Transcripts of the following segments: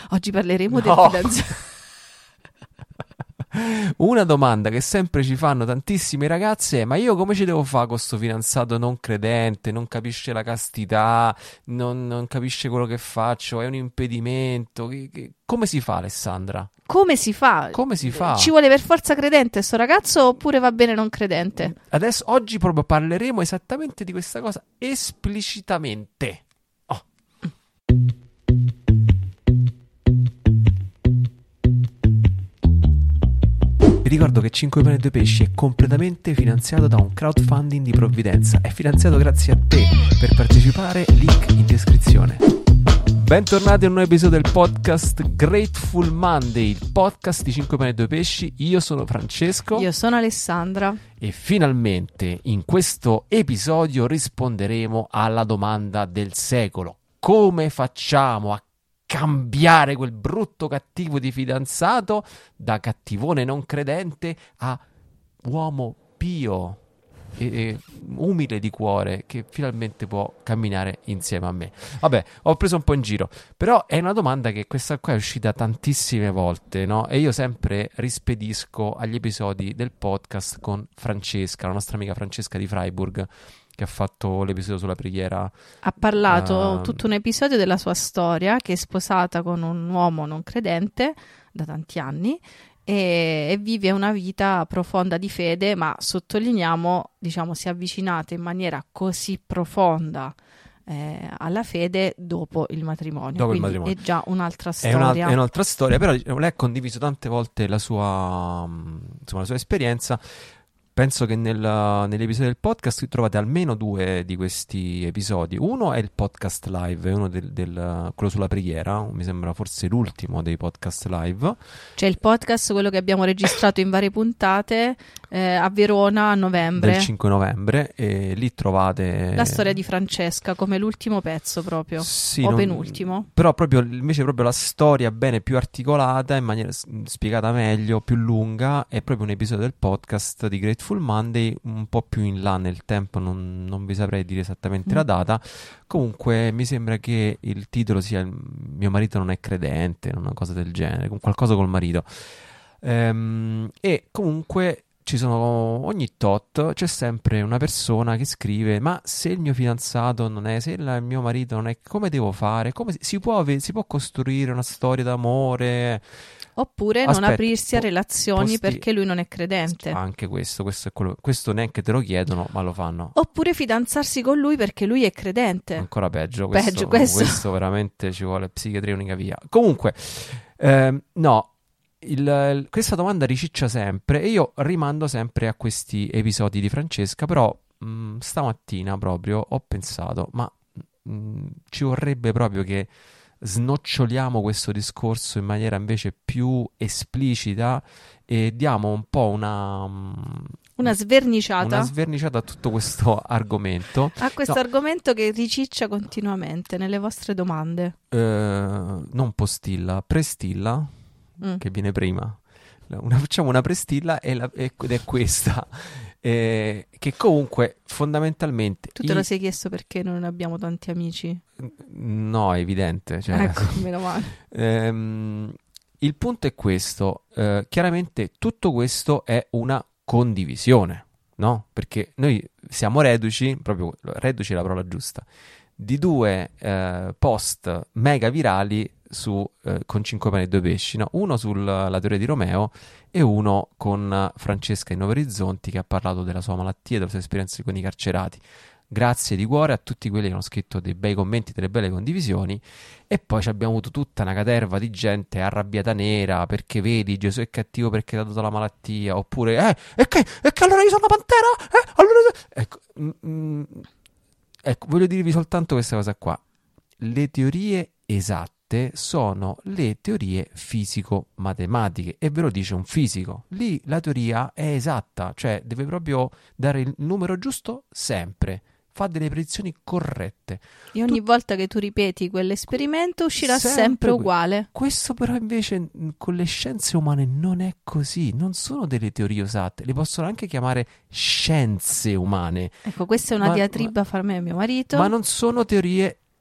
Oggi parleremo del No. fidanzato. Una domanda che sempre ci fanno tantissime ragazze è: ma io come ci devo fare con sto fidanzato non credente, non capisce la castità, non capisce quello che faccio, è un impedimento? Come si fa, Alessandra? Come si fa? Come si fa? Ci vuole per forza credente sto ragazzo oppure va bene non credente? Adesso, oggi proprio parleremo esattamente di questa cosa esplicitamente. Oh. Vi ricordo che 5 pane e 2 pesci è completamente finanziato da un crowdfunding di provvidenza. È finanziato grazie a te. Per partecipare, link in descrizione. Bentornati a un nuovo episodio del podcast Grateful Monday, il podcast di 5 pane e 2 pesci. Io sono Francesco. Io sono Alessandra. E finalmente in questo episodio risponderemo alla domanda del secolo. Come facciamo a cambiare quel brutto cattivo di fidanzato da cattivone non credente a uomo pio e umile di cuore che finalmente può camminare insieme a me? Vabbè, ho preso un po' in giro, però è una domanda che questa qua è uscita tantissime volte, no? E io sempre rispedisco agli episodi del podcast con Francesca, la nostra amica Francesca di Freiburg, che ha fatto l'episodio sulla preghiera. Ha parlato tutto un episodio della sua storia, che è sposata con un uomo non credente da tanti anni e vive una vita profonda di fede, ma sottolineiamo, diciamo, si è avvicinata in maniera così profonda alla fede dopo il matrimonio. Dopo il Quindi matrimonio. è già un'altra storia. È un'altra storia, però diciamo, lei ha condiviso tante volte la sua esperienza. Penso che nell'episodio del podcast trovate almeno 2 di questi episodi. Uno è il podcast live, è uno quello sulla preghiera, mi sembra forse l'ultimo dei podcast live. C'è il podcast, quello che abbiamo registrato in varie puntate a Verona a novembre. Del 5 novembre, e lì trovate La storia di Francesca come l'ultimo pezzo proprio, sì, o penultimo. Però invece proprio la storia bene più articolata, in maniera spiegata meglio, più lunga, è proprio un episodio del podcast di Grateful Monday, un po' più in là nel tempo, non vi saprei dire esattamente la data. Comunque mi sembra che il titolo sia Mio marito non è credente, una cosa del genere, qualcosa col marito. E comunque ci sono, ogni tot c'è sempre una persona che scrive: ma se il mio fidanzato non è, se il mio marito non è, come devo fare? Come si può costruire una storia d'amore? Oppure non aprirsi a relazioni perché lui non è credente. Anche questo è quello, questo neanche te lo chiedono, ma lo fanno. Oppure fidanzarsi con lui perché lui è credente. Ancora peggio. Questo veramente ci vuole psichiatria unica via. Comunque, no. Questa domanda riciccia sempre e io rimando sempre a questi episodi di Francesca, però stamattina proprio ho pensato, ma ci vorrebbe proprio che snoccioliamo questo discorso in maniera invece più esplicita e diamo un po' una sverniciata a tutto questo argomento. A questo argomento che riciccia continuamente nelle vostre domande. Non postilla, prestilla. Che viene prima. Facciamo una prestilla ed è questa. Che comunque fondamentalmente. Tu te lo sei chiesto perché non abbiamo tanti amici? No, è evidente. Cioè, ecco, meno male. Il punto è questo. Chiaramente tutto questo è una condivisione, no? Perché noi siamo reduci, proprio reduci è la parola giusta, di 2 post mega virali con 5 pane e 2 pesci, no? Uno sulla teoria di Romeo e uno con Francesca in Nuovi Orizzonti, che ha parlato della sua malattia e delle sue esperienze con i carcerati. Grazie di cuore a tutti quelli che hanno scritto dei bei commenti, delle belle condivisioni. E poi abbiamo avuto tutta una caterva di gente arrabbiata nera perché vedi Gesù è cattivo perché ha dato la malattia, oppure e che allora io sono una pantera? Allora... Ecco, voglio dirvi soltanto questa cosa qua. Le teorie esatte sono le teorie fisico-matematiche, e ve lo dice un fisico. Lì la teoria è esatta, cioè deve proprio dare il numero giusto sempre, fa delle predizioni corrette. E ogni volta che tu ripeti quell'esperimento uscirà sempre uguale. Questo però invece con le scienze umane non è così, non sono delle teorie esatte, le possono anche chiamare scienze umane. Ecco, questa è una diatriba fra me e mio marito. Ma non sono teorie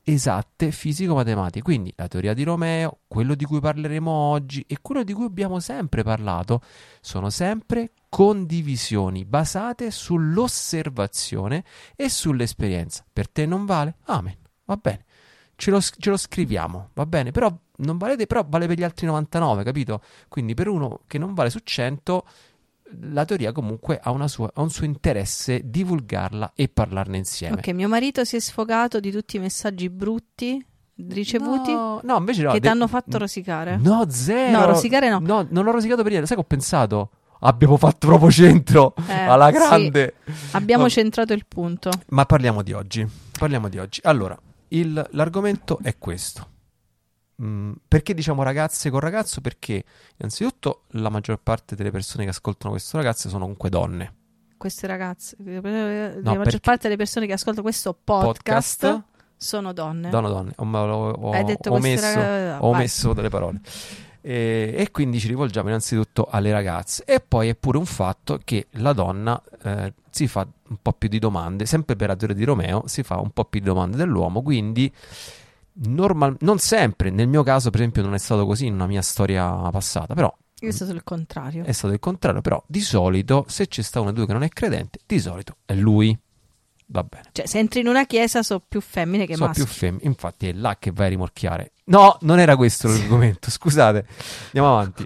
esatte fisico-matematiche. Quindi la teoria di Romeo, quello di cui parleremo oggi e quello di cui abbiamo sempre parlato sono sempre condivisioni basate sull'osservazione e sull'esperienza. Per te non vale? Amen, va bene. Ce lo scriviamo, va bene? Però non valete, però vale per gli altri 99, capito? Quindi per uno che non vale su 100, la teoria comunque ha un suo interesse divulgarla e parlarne insieme. Ok, mio marito si è sfogato di tutti i messaggi brutti ricevuti no, invece no, che ti hanno fatto rosicare. No, zero. No, rosicare no. No, non l'ho rosicato per niente. Sai che ho pensato? Abbiamo fatto proprio centro alla grande. Sì, abbiamo centrato il punto. Ma parliamo di oggi. Allora, l'argomento è questo. Perché diciamo ragazze con ragazzo? Perché innanzitutto la maggior parte delle persone che ascoltano questo ragazzo sono comunque donne. Queste ragazze, la maggior parte delle persone che ascoltano questo podcast sono donne. Donne. Hai detto ho omesso delle parole. E quindi ci rivolgiamo innanzitutto alle ragazze. E poi è pure un fatto che la donna si fa un po' più di domande, sempre per la teoria di Romeo, si fa un po' più di domande dell'uomo, quindi non sempre, nel mio caso per esempio non è stato così in una mia storia passata, però è stato il contrario. È stato il contrario, però di solito se c'è sta uno di due che non è credente, di solito è lui. Va bene. Cioè, se entri in una chiesa sono più femmine che maschi. Sono più femmine, infatti è là che vai a rimorchiare. No, non era questo l'argomento, scusate. Andiamo avanti.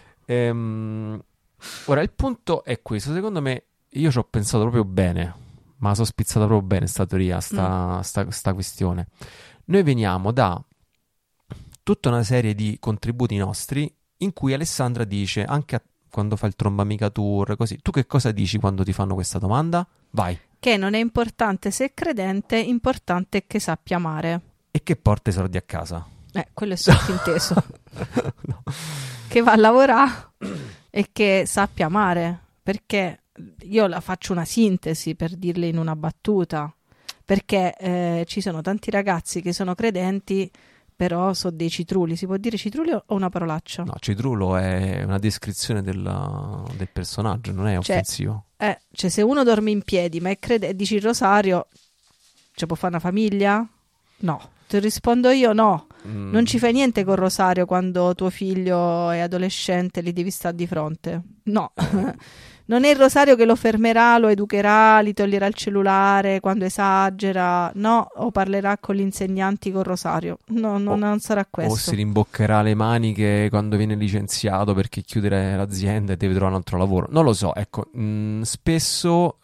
Ora, il punto è questo. Secondo me, io ci ho pensato proprio bene, ma sono spizzata proprio bene sta teoria, sta questione. Noi veniamo da tutta una serie di contributi nostri in cui Alessandra dice, anche quando fa il Trombamica Tour, così, tu che cosa dici quando ti fanno questa domanda? Vai. Che non è importante se è credente, importante è che sappia amare. E che porta i soldi a casa? Quello è sottinteso. No. Che va a lavorare e che sappia amare. Perché io la faccio una sintesi per dirle in una battuta. Perché ci sono tanti ragazzi che sono credenti, però sono dei citrulli. Si può dire citrulli o una parolaccia? No, citrullo è una descrizione del personaggio, non è offensivo. Cioè se uno dorme in piedi ma è dici il rosario, ci può fare una famiglia? No. Ti rispondo io no. Non ci fai niente col rosario quando tuo figlio è adolescente e li devi stare di fronte. No. Non è il rosario che lo fermerà, lo educherà, gli toglierà il cellulare quando esagera, no, o parlerà con gli insegnanti col rosario. No, non sarà questo. O si rimboccherà le maniche quando viene licenziato perché chiudere l'azienda e deve trovare un altro lavoro. Non lo so, ecco, spesso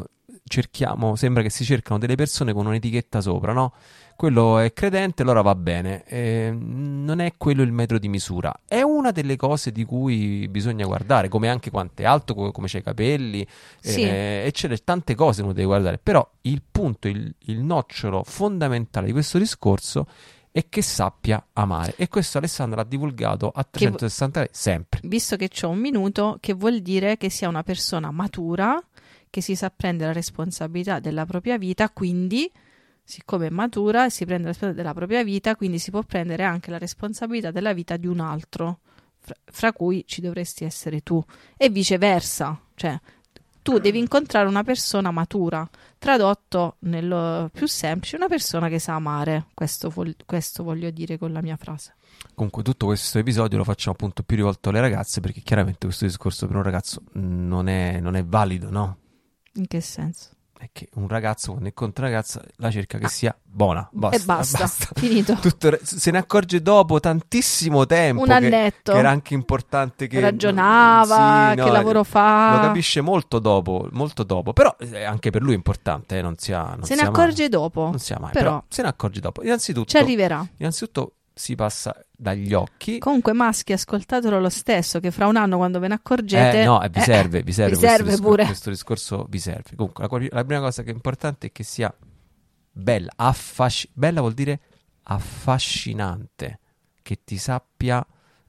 sembra che si cercano delle persone con un'etichetta sopra, no? Quello è credente, allora va bene. Non è quello il metro di misura. È una delle cose di cui bisogna guardare, come anche quanto è alto, come c'è i capelli, sì. E c'è tante cose che uno deve guardare. Però il punto, il nocciolo fondamentale di questo discorso è che sappia amare. E questo Alessandra l'ha divulgato a 360 gradi sempre. Visto che c'ho un minuto, che vuol dire che sia una persona matura, che si sa prendere la responsabilità della propria vita, quindi siccome è matura e si prende la responsabilità della propria vita, quindi si può prendere anche la responsabilità della vita di un altro, fra cui ci dovresti essere tu, e viceversa. Cioè, tu devi incontrare una persona matura, tradotto nel più semplice, una persona che sa amare. Questo voglio dire con la mia frase. Comunque tutto questo episodio lo facciamo appunto più rivolto alle ragazze, perché chiaramente questo discorso per un ragazzo non è valido, no? In che senso? È che un ragazzo quando incontra una ragazza la cerca che sia buona, basta. Finito. Se ne accorge dopo tantissimo tempo un annetto che era anche importante, che ragionava, che lavoro fa, lo capisce molto dopo, però anche per lui è importante, non se ne accorge dopo, non sia mai, però se ne accorge dopo. Innanzitutto ci arriverà. Si passa dagli occhi. Comunque maschi, ascoltatelo lo stesso, che fra un anno quando ve ne accorgete vi serve pure questo discorso vi serve. Comunque la prima cosa che è importante è che sia bella. Bella vuol dire affascinante, che ti sappia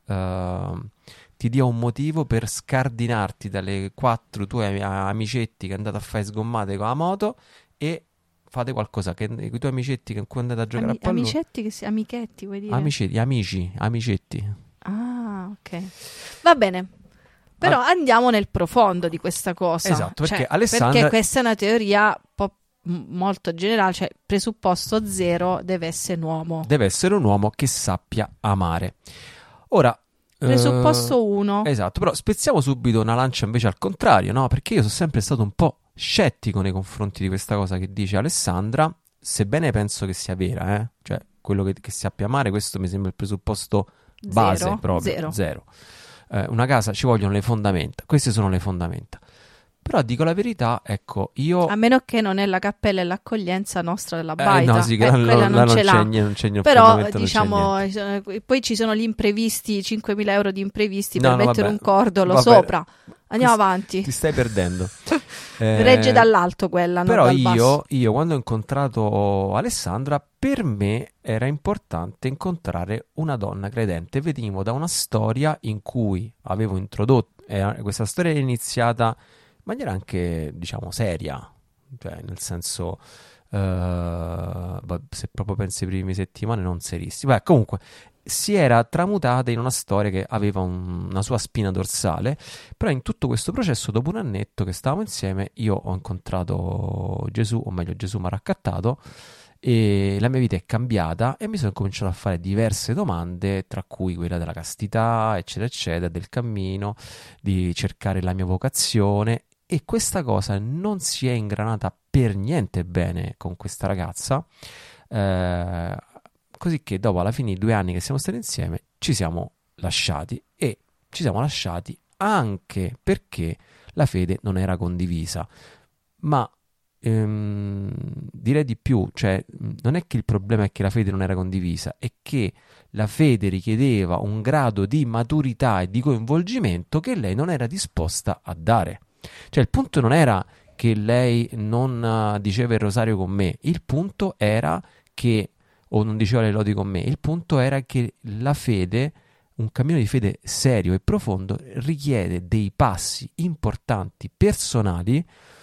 ti dia un motivo per scardinarti dalle 4 tue amicetti che andate a fare sgommate con la moto e fate qualcosa, che i tuoi amicetti che andate a giocare a pallone. Amichetti vuoi dire? Amicetti. Ah, ok. Va bene. Però andiamo nel profondo di questa cosa. Esatto, perché Alessandra... Perché questa è una teoria un po' molto generale, cioè presupposto zero deve essere un uomo. Deve essere un uomo che sappia amare. Ora, Presupposto 1. esatto, però spezziamo subito una lancia invece al contrario, no? Perché io sono sempre stato un po' scettico nei confronti di questa cosa che dice Alessandra, sebbene penso che sia vera, cioè quello che sappia amare, questo mi sembra il presupposto base Zero, proprio, zero. zero. Una casa ci vogliono le fondamenta, queste sono le fondamenta. Però dico la verità, ecco, io... A meno che non è la cappella e l'accoglienza nostra della baita. no, sì, Quella non ce l'ha. non c'è niente, Però fondamento, non c'è niente. diciamo, poi ci sono gli imprevisti, 5.000 euro di imprevisti No, per no, mettere vabbè, un cordolo vabbè. sopra. Andiamo avanti. Ti stai perdendo. Regge dall'alto quella, non Però dal basso. io quando ho incontrato Alessandra, per me era importante incontrare una donna credente. Venivo da una storia in cui avevo introdotto, questa storia era iniziata in maniera anche, diciamo, seria, cioè nel senso, se proprio pensi ai primi settimane, non serissimi. Beh, comunque, si era tramutata in una storia che aveva una sua spina dorsale, però in tutto questo processo, dopo un annetto che stavamo insieme, io ho incontrato Gesù, o meglio Gesù mi ha raccattato, e la mia vita è cambiata e mi sono cominciato a fare diverse domande, tra cui quella della castità, eccetera, eccetera, del cammino, di cercare la mia vocazione, e questa cosa non si è ingranata per niente bene con questa ragazza, così che dopo, alla fine di 2 anni che siamo stati insieme, ci siamo lasciati, e ci siamo lasciati anche perché la fede non era condivisa. Ma direi di più, cioè non è che il problema è che la fede non era condivisa, è che la fede richiedeva un grado di maturità e di coinvolgimento che lei non era disposta a dare. Cioè il punto non era che lei non diceva il rosario con me, il punto era che, o non diceva le lodi con me, il punto era che la fede, un cammino di fede serio e profondo, richiede dei passi importanti, personali,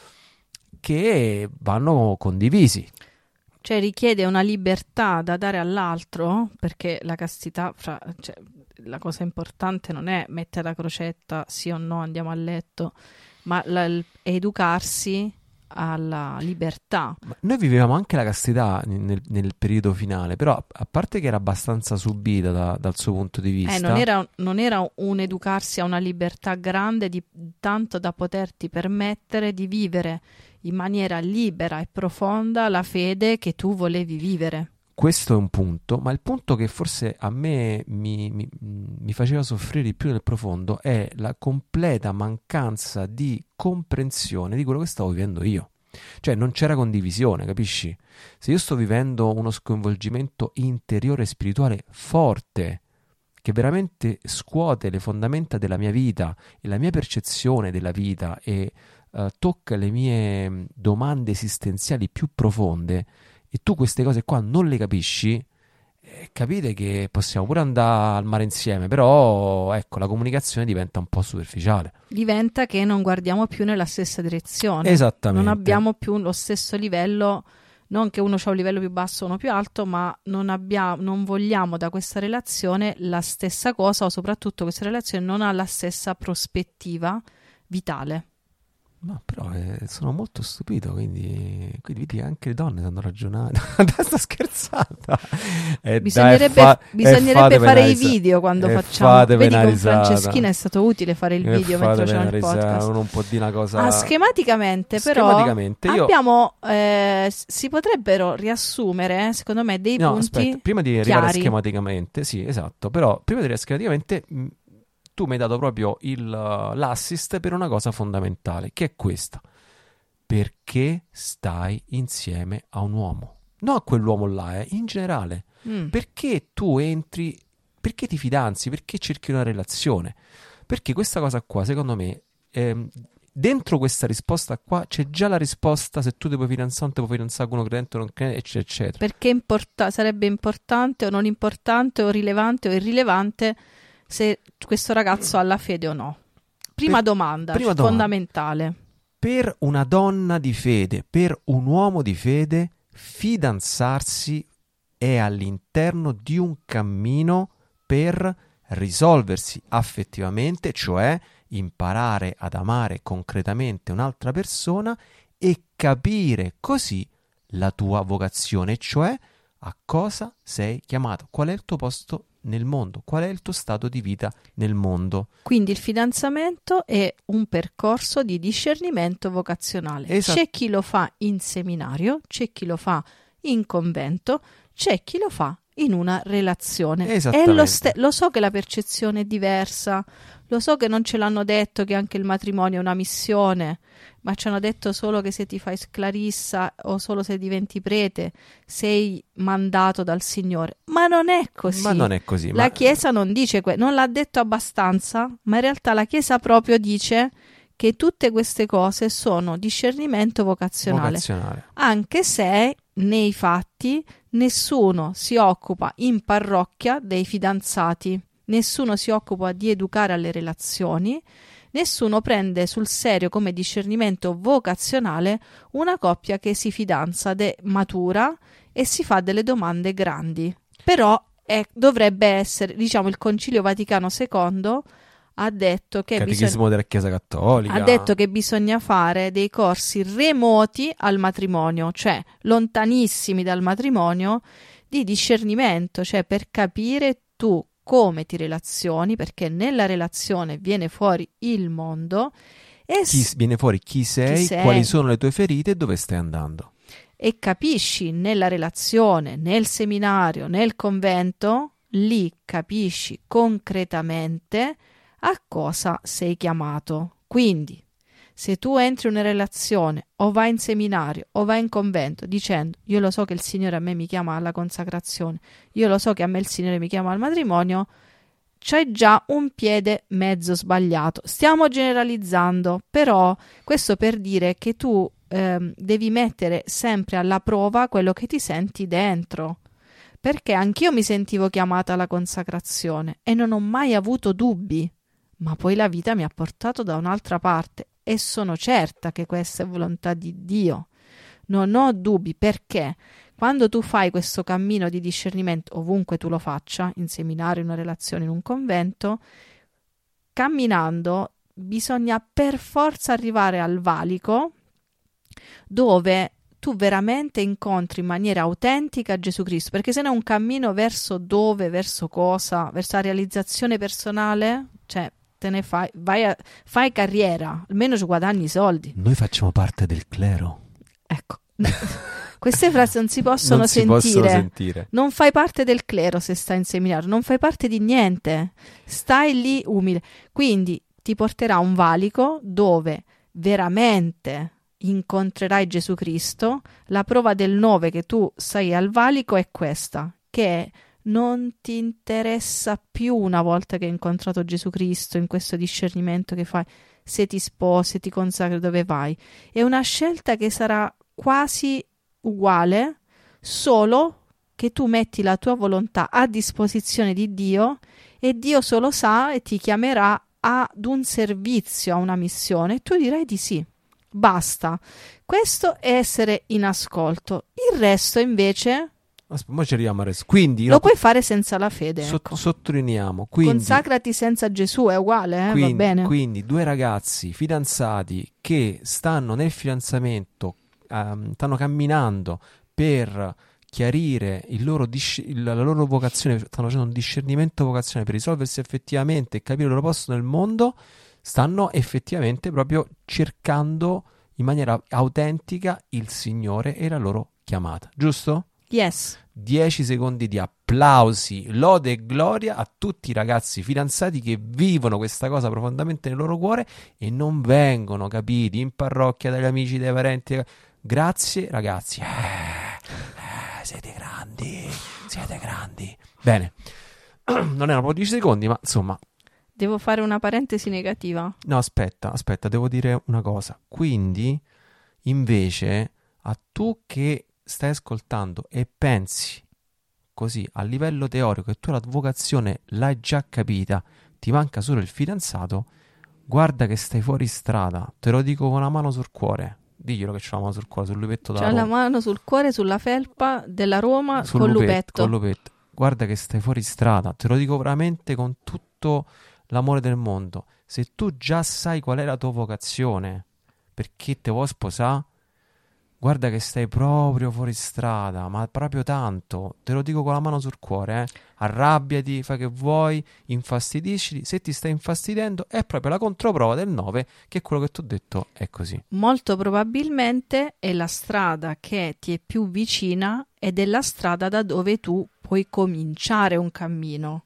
che vanno condivisi. Cioè richiede una libertà da dare all'altro, perché la castità, cioè, la cosa importante non è mettere la crocetta, sì o no, andiamo a letto, ma educarsi alla libertà. Ma noi vivevamo anche la castità nel periodo finale, però a parte che era abbastanza subita dal suo punto di vista. Non era un educarsi a una libertà grande, tanto da poterti permettere di vivere in maniera libera e profonda la fede che tu volevi vivere. Questo è un punto, ma il punto che forse a me mi faceva soffrire di più nel profondo è la completa mancanza di comprensione di quello che stavo vivendo io. Cioè non c'era condivisione, capisci? Se io sto vivendo uno sconvolgimento interiore e spirituale forte, che veramente scuote le fondamenta della mia vita e la mia percezione della vita, e tocca le mie domande esistenziali più profonde, e tu queste cose qua non le capisci, capite che possiamo pure andare al mare insieme, però ecco, la comunicazione diventa un po' superficiale. Diventa che non guardiamo più nella stessa direzione. Esattamente. Non abbiamo più lo stesso livello, non che uno ha un livello più basso o uno più alto, ma non vogliamo da questa relazione la stessa cosa, o soprattutto questa relazione non ha la stessa prospettiva vitale. No, però sono molto stupito, quindi vedi, anche le donne sanno ragionare. Sto scherzando. Bisognerebbe fare i video quando facciamo. Vedi, con Franceschina è stato utile fare il video mentre facciamo il podcast. Uno non può dire una cosa. Schematicamente, però, abbiamo si potrebbero riassumere, secondo me, dei punti. Aspetta, prima di arrivare schematicamente, sì, esatto. Però prima di arrivare schematicamente, tu mi hai dato proprio l'assist per una cosa fondamentale, che è questa: perché stai insieme a un uomo? Non a quell'uomo là, in generale. Perché tu entri, perché ti fidanzi, perché cerchi una relazione? Perché questa cosa qua, secondo me, dentro questa risposta qua c'è già la risposta se tu ti puoi fidanzare, non ti puoi fidanzare con uno credente o non credente, eccetera, eccetera. Perché sarebbe importante o non importante o rilevante o irrilevante se questo ragazzo ha la fede o no. Prima domanda fondamentale. Per una donna di fede, per un uomo di fede, fidanzarsi è all'interno di un cammino per risolversi affettivamente, cioè imparare ad amare concretamente un'altra persona e capire così la tua vocazione, cioè a cosa sei chiamato, qual è il tuo posto nel mondo, qual è il tuo stato di vita nel mondo. Quindi il fidanzamento è un percorso di discernimento vocazionale. C'è chi lo fa in seminario, c'è chi lo fa in convento, c'è chi lo fa in una relazione. E lo so che la percezione è diversa, lo so che non ce l'hanno detto che anche il matrimonio è una missione, ma ci hanno detto solo che se ti fai clarissa o solo se diventi prete sei mandato dal Signore. Ma non è così. Ma non è così. La Chiesa non dice non l'ha detto abbastanza, ma in realtà la Chiesa proprio dice che tutte queste cose sono discernimento vocazionale. Anche se nei fatti nessuno si occupa in parrocchia dei fidanzati, nessuno si occupa di educare alle relazioni, nessuno prende sul serio come discernimento vocazionale una coppia che si fidanza, matura e si fa delle domande grandi. Però dovrebbe essere, diciamo, il Concilio Vaticano II ha detto che Catechismo della Chiesa Cattolica ha detto che bisogna fare dei corsi remoti al matrimonio, cioè lontanissimi dal matrimonio, di discernimento, cioè per capire tu come ti relazioni, perché nella relazione viene fuori il mondo e viene fuori chi sei, quali sono le tue ferite e dove stai andando. E capisci nella relazione, nel seminario, nel convento, lì capisci concretamente a cosa sei chiamato. Quindi, se tu entri in una relazione o vai in seminario o vai in convento dicendo io lo so che il Signore a me mi chiama alla consacrazione, io lo so che a me il Signore mi chiama al matrimonio, c'è già un piede mezzo sbagliato. Stiamo generalizzando, però questo per dire che tu devi mettere sempre alla prova quello che ti senti dentro. Perché anch'io mi sentivo chiamata alla consacrazione e non ho mai avuto dubbi. Ma poi la vita mi ha portato da un'altra parte e sono certa che questa è volontà di Dio. Non ho dubbi, perché quando tu fai questo cammino di discernimento, ovunque tu lo faccia, in seminario, in una relazione, in un convento, camminando bisogna per forza arrivare al valico dove tu veramente incontri in maniera autentica Gesù Cristo, perché se no è un cammino verso dove, verso cosa, verso la realizzazione personale, cioè te ne fai carriera, almeno ci guadagni i soldi. Noi facciamo parte del clero. Ecco, queste frasi non si possono sentire. Non fai parte del clero se stai in seminario, non fai parte di niente, stai lì umile. Quindi ti porterà a un valico dove veramente incontrerai Gesù Cristo. La prova del 9 che tu sei al valico è questa, che non ti interessa più, una volta che hai incontrato Gesù Cristo, in questo discernimento che fai, se ti sposi, se ti consacri, dove vai. È una scelta che sarà quasi uguale, solo che tu metti la tua volontà a disposizione di Dio e Dio solo sa e ti chiamerà ad un servizio, a una missione, e tu dirai di sì. Basta. Questo è essere in ascolto. Il resto invece ci arriviamo adesso. Quindi lo puoi fare senza la fede. Sottolineiamo. Quindi, consacrati senza Gesù, è uguale, quindi, va bene. Quindi due ragazzi fidanzati che stanno nel fidanzamento, stanno camminando per chiarire la loro vocazione, stanno facendo un discernimento vocazionale per risolversi effettivamente e capire il loro posto nel mondo, stanno effettivamente proprio cercando in maniera autentica il Signore e la loro chiamata, giusto? Yes. 10 secondi di applausi, lode e gloria a tutti i ragazzi fidanzati che vivono questa cosa profondamente nel loro cuore e non vengono capiti in parrocchia dagli amici, dai parenti. Grazie ragazzi, siete grandi. Bene, non erano proprio 10 secondi, ma insomma. Devo fare una parentesi negativa. No, aspetta, devo dire una cosa. Quindi, invece, a tu che stai ascoltando e pensi così a livello teorico che tu la vocazione l'hai già capita, ti manca solo il fidanzato, guarda che stai fuori strada, te lo dico con la mano sul cuore. Diglielo che c'ho la mano sul cuore, sul lupetto da Roma. C'ho la mano sul cuore, sulla felpa della Roma, col lupetto. Guarda che stai fuori strada, te lo dico veramente con tutto l'amore del mondo. Se tu già sai qual è la tua vocazione, perché te vuoi sposare, guarda che stai proprio fuori strada, ma proprio tanto, te lo dico con la mano sul cuore, arrabbiati, fai che vuoi, infastidisci, se ti stai infastidendo è proprio la controprova del 9, che è quello che ti ho detto è così. Molto probabilmente è la strada che ti è più vicina ed è la strada da dove tu puoi cominciare un cammino.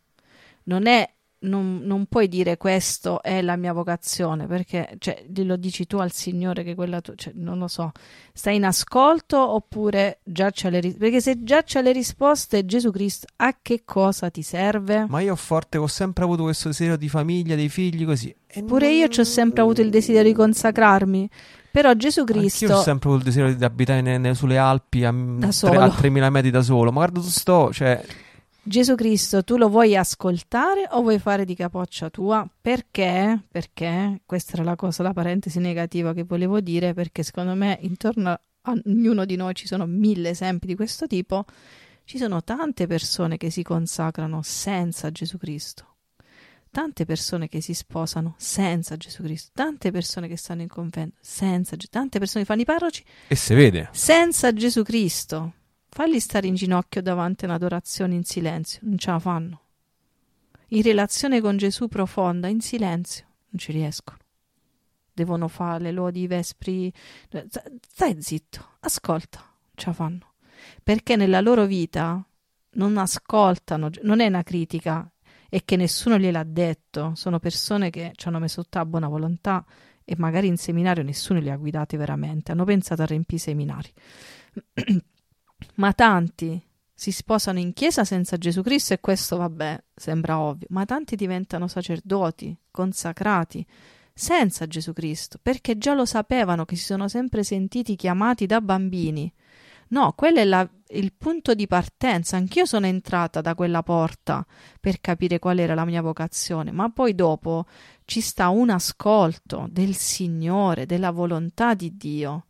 Non puoi dire questo è la mia vocazione, perché cioè, lo dici tu al Signore che quella cioè, non lo so, stai in ascolto oppure già c'è le risposte? Perché se già c'è le risposte, Gesù Cristo a che cosa ti serve? Ma io ho sempre avuto questo desiderio di famiglia, dei figli, così. Pure io ci ho sempre avuto il desiderio di consacrarmi, però Gesù Cristo... Anch'io ho sempre avuto il desiderio di abitare sulle Alpi a 3.000 metri da solo, ma guarda tu cioè... Gesù Cristo, tu lo vuoi ascoltare o vuoi fare di capoccia tua? Perché? Perché, questa era la parentesi negativa che volevo dire, perché secondo me intorno a ognuno di noi ci sono 1000 esempi di questo tipo. Ci sono tante persone che si consacrano senza Gesù Cristo, tante persone che si sposano senza Gesù Cristo, tante persone che stanno in convento senza Gesù, tante persone che fanno i parroci e si vede senza Gesù Cristo. Falli stare in ginocchio davanti a un'adorazione in silenzio, non ce la fanno. In relazione con Gesù profonda, in silenzio, non ci riescono. Devono fare le lodi, i vespri. Stai zitto, ascolta, non ce la fanno. Perché nella loro vita non ascoltano, non è una critica, è che nessuno gliel'ha detto. Sono persone che ci hanno messo tutta la buona volontà e magari in seminario nessuno li ha guidati veramente. Hanno pensato a riempire i seminari. Ma tanti si sposano in chiesa senza Gesù Cristo e questo, vabbè, sembra ovvio, ma tanti diventano sacerdoti, consacrati, senza Gesù Cristo, perché già lo sapevano che si sono sempre sentiti chiamati da bambini. No, quello è il punto di partenza. Anch'io sono entrata da quella porta per capire qual era la mia vocazione, ma poi dopo ci sta un ascolto del Signore, della volontà di Dio.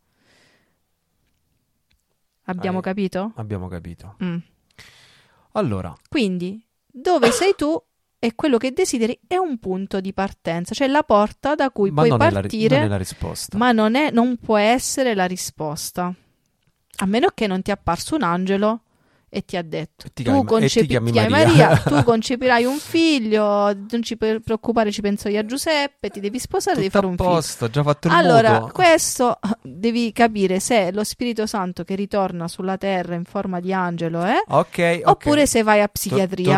Abbiamo capito? Abbiamo capito. Allora. Quindi, dove sei tu e quello che desideri è un punto di partenza, cioè la porta da cui puoi partire, non è la risposta. ma non può essere la risposta. A meno che non ti è apparso un angelo e ti ha detto ti chiami Maria, tu concepirai un figlio, non ci preoccupare, ci penso io a Giuseppe, ti devi sposare, devi fare un figlio. Ho già fatto il allora, mutuo. questo devi capire se è lo Spirito Santo che ritorna sulla terra in forma di angelo, oppure se vai a psichiatria.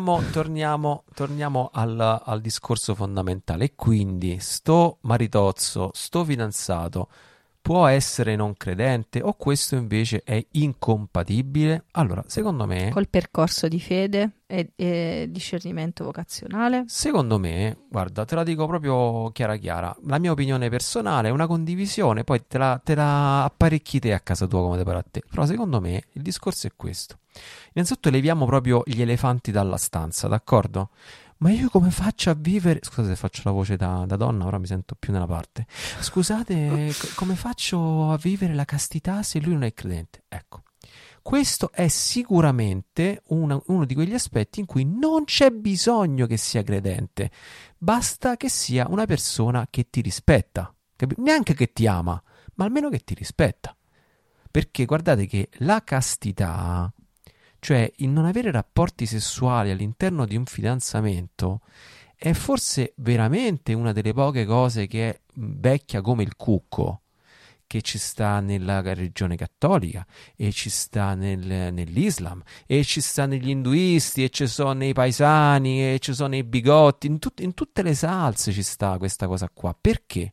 Torniamo al discorso fondamentale. E quindi sto maritozzo, sto fidanzato può essere non credente o questo invece è incompatibile? Allora, secondo me... Col percorso di fede e discernimento vocazionale? Secondo me, guarda, te la dico proprio chiara. La mia opinione personale è una condivisione, poi te la apparecchi te a casa tua come te pare a te. Però secondo me il discorso è questo. Innanzitutto leviamo proprio gli elefanti dalla stanza, d'accordo? Ma io come faccio a vivere... Scusate se faccio la voce da donna, ora mi sento più nella parte. Scusate, come faccio a vivere la castità se lui non è credente? Ecco, questo è sicuramente uno di quegli aspetti in cui non c'è bisogno che sia credente. Basta che sia una persona che ti rispetta. Neanche che ti ama, ma almeno che ti rispetta. Perché guardate che la castità... Cioè, il non avere rapporti sessuali all'interno di un fidanzamento è forse veramente una delle poche cose che è vecchia come il cucco, che ci sta nella religione cattolica, e ci sta nell'Islam, e ci sta negli induisti, e ci sono nei paesani, e ci sono nei bigotti, in tutte le salse ci sta questa cosa qua. Perché?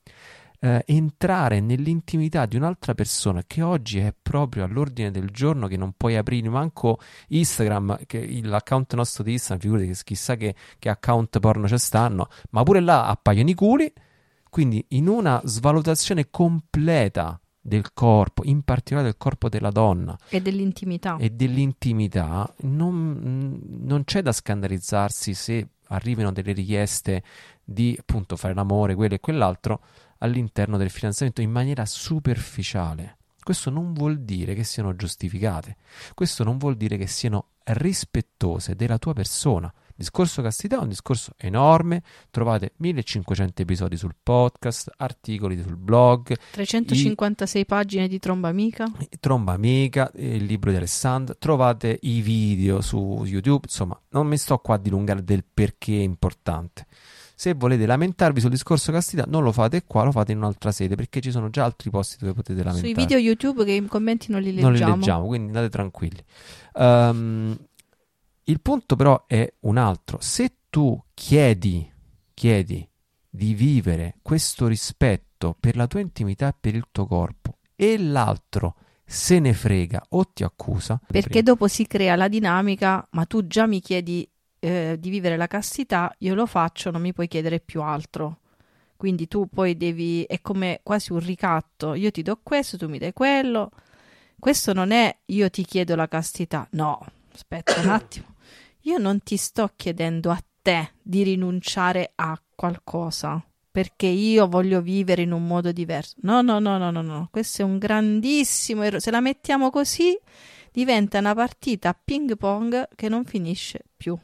Entrare nell'intimità di un'altra persona che oggi è proprio all'ordine del giorno, che non puoi aprire manco Instagram, che l'account nostro di Instagram, figurati che chissà che account porno ci stanno, ma pure là appaiono i culi, quindi in una svalutazione completa del corpo, in particolare del corpo della donna e dell'intimità non c'è da scandalizzarsi se arrivano delle richieste di appunto fare l'amore, quello e quell'altro all'interno del fidanzamento in maniera superficiale. Questo non vuol dire che siano giustificate, questo non vuol dire che siano rispettose della tua persona, Discorso castità è un discorso enorme, trovate 1500 episodi sul podcast, articoli sul blog, 356 pagine di Tromba Amica, il libro di Alessandra, trovate i video su YouTube, insomma non mi sto qua a dilungare del perché è importante. Se volete lamentarvi sul discorso castità non lo fate qua, lo fate in un'altra sede, perché ci sono già altri posti dove potete lamentarvi. Sui video YouTube che i commenti non li leggiamo, quindi andate tranquilli. Il punto però è un altro. Se tu chiedi di vivere questo rispetto per la tua intimità e per il tuo corpo e l'altro se ne frega o ti accusa, perché dopo si crea la dinamica, ma tu già mi chiedi di vivere la castità, io lo faccio, non mi puoi chiedere più altro. Quindi tu poi devi, è come quasi un ricatto, io ti do questo, tu mi dai quello. Questo non è io ti chiedo la castità, no, aspetta un attimo. Io non ti sto chiedendo a te di rinunciare a qualcosa perché io voglio vivere in un modo diverso. No. Questo è un grandissimo errore. Se la mettiamo così, diventa una partita a ping pong che non finisce più.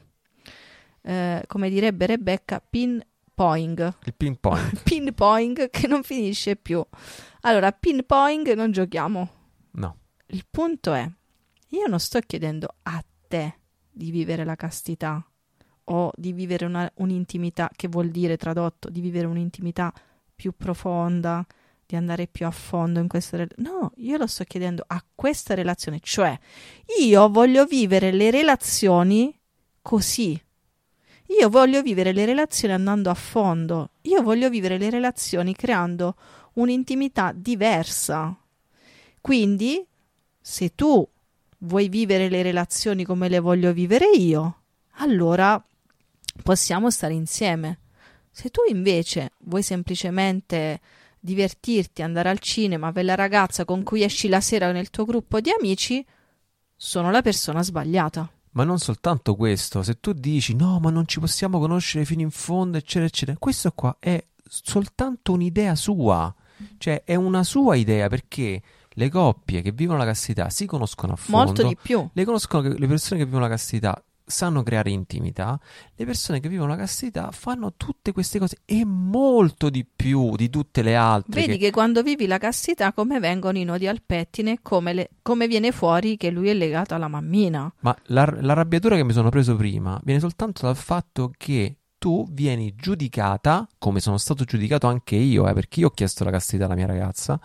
Come direbbe Rebecca, il ping pong. Ping pong che non finisce più. Allora, ping pong non giochiamo. No. Il punto è, io non sto chiedendo a te di vivere la castità o di vivere un'intimità, che vuol dire tradotto, di vivere un'intimità più profonda, di andare più a fondo in questa relazione. No, io lo sto chiedendo a questa relazione, cioè io voglio vivere le relazioni così. Io voglio vivere le relazioni andando a fondo. Io voglio vivere le relazioni creando un'intimità diversa. Quindi, se tu vuoi vivere le relazioni come le voglio vivere io, allora possiamo stare insieme. Se tu invece vuoi semplicemente divertirti, andare al cinema, avere la ragazza con cui esci la sera nel tuo gruppo di amici, sono la persona sbagliata. Ma non soltanto questo, se tu dici no, ma non ci possiamo conoscere fino in fondo, eccetera, eccetera, questo qua è soltanto un'idea sua, cioè è una sua idea, perché le coppie che vivono la castità si conoscono a fondo. Molto di più. Le persone che vivono la castità sanno creare intimità, le persone che vivono la castità fanno tutte queste cose e molto di più di tutte le altre. Vedi che quando vivi la castità come vengono i nodi al pettine, come viene fuori che lui è legato alla mammina. Ma l'arrabbiatura che mi sono preso prima viene soltanto dal fatto che tu vieni giudicata, come sono stato giudicato anche io, perché io ho chiesto la castità alla mia ragazza,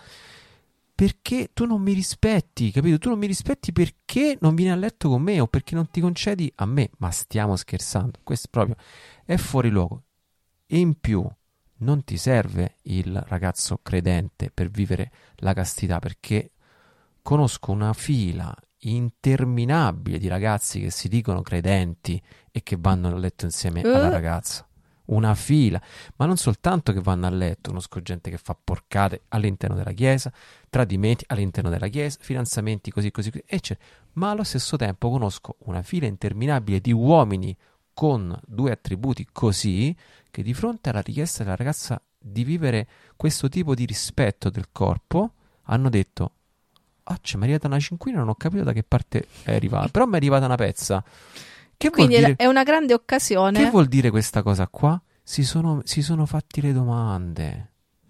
perché tu non mi rispetti, capito? Tu non mi rispetti perché non vieni a letto con me o perché non ti concedi a me. Ma stiamo scherzando, questo proprio è fuori luogo. E in più non ti serve il ragazzo credente per vivere la castità, perché conosco una fila interminabile di ragazzi che si dicono credenti e che vanno a letto insieme alla ragazza. Una fila, ma non soltanto che vanno a letto, conosco gente che fa porcate all'interno della chiesa, tradimenti all'interno della chiesa, fidanzamenti così, eccetera. Ma allo stesso tempo conosco una fila interminabile di uomini con due attributi così, che di fronte alla richiesta della ragazza di vivere questo tipo di rispetto del corpo hanno detto: ah, mi è arrivata una cinquina, non ho capito da che parte è arrivata, però mi è arrivata una pezza. Che quindi è una grande occasione. Che vuol dire questa cosa qua? Si sono fatti le domande,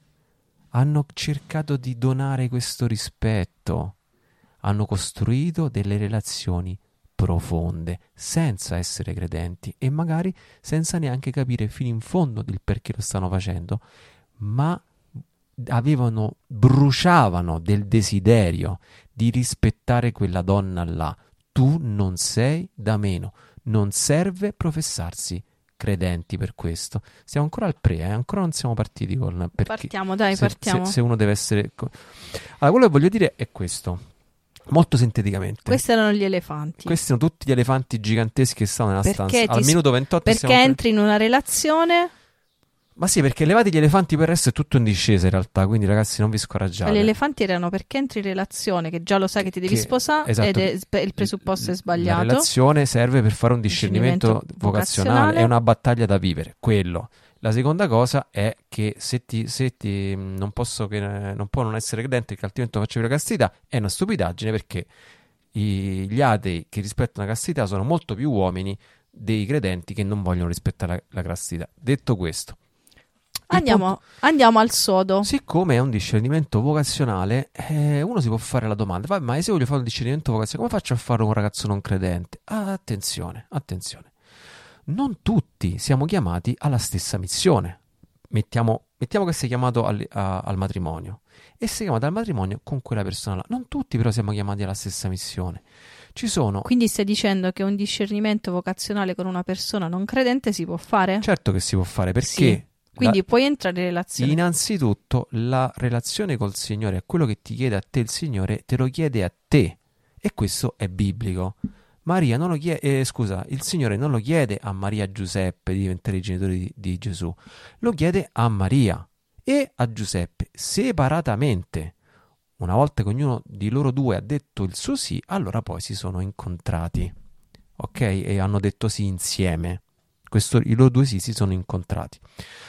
hanno cercato di donare questo rispetto, hanno costruito delle relazioni profonde senza essere credenti e magari senza neanche capire fino in fondo del perché lo stanno facendo, ma bruciavano del desiderio di rispettare quella donna là. Tu non sei da meno. Non serve professarsi credenti per questo. Stiamo ancora al ancora non siamo partiti con... Partiamo. Se uno deve essere... Allora, quello che voglio dire è questo, molto sinteticamente. Questi erano gli elefanti. Questi sono tutti gli elefanti giganteschi che stanno nella stanza. Al minuto 28 perché entri in una relazione... Ma sì, perché levate gli elefanti, per il resto è tutto in discesa in realtà, quindi ragazzi non vi scoraggiate. Gli elefanti erano perché entri in relazione, che già lo sai che ti devi sposare, esatto, ed il presupposto è sbagliato. La relazione serve per fare un discernimento vocazionale, è una battaglia da vivere, quello. La seconda cosa è che se non può non essere credente, che altrimenti non faccio la castità, è una stupidaggine, perché gli atei che rispettano la castità sono molto più uomini dei credenti che non vogliono rispettare la castità. Detto questo, andiamo al sodo. siccome è un discernimento vocazionale, uno si può fare la domanda: ma se voglio fare un discernimento vocazionale, come faccio a farlo con un ragazzo non credente? Attenzione, non tutti siamo chiamati alla stessa missione. Mettiamo che sei chiamato al matrimonio e sei chiamato al matrimonio con quella persona là. Non tutti però siamo chiamati alla stessa missione. Ci sono... Quindi stai dicendo che un discernimento vocazionale con una persona non credente si può fare? Certo che si può fare, perché... Sì. Quindi puoi entrare in relazione. Innanzitutto, la relazione col Signore, quello che ti chiede a te il Signore, te lo chiede a te. E questo è biblico. Maria non lo chiede, il Signore non lo chiede a Maria e Giuseppe di diventare i genitori di Gesù. Lo chiede a Maria e a Giuseppe separatamente. Una volta che ognuno di loro due ha detto il suo sì, allora poi si sono incontrati. Ok? E hanno detto sì insieme. I loro due sì si sono incontrati.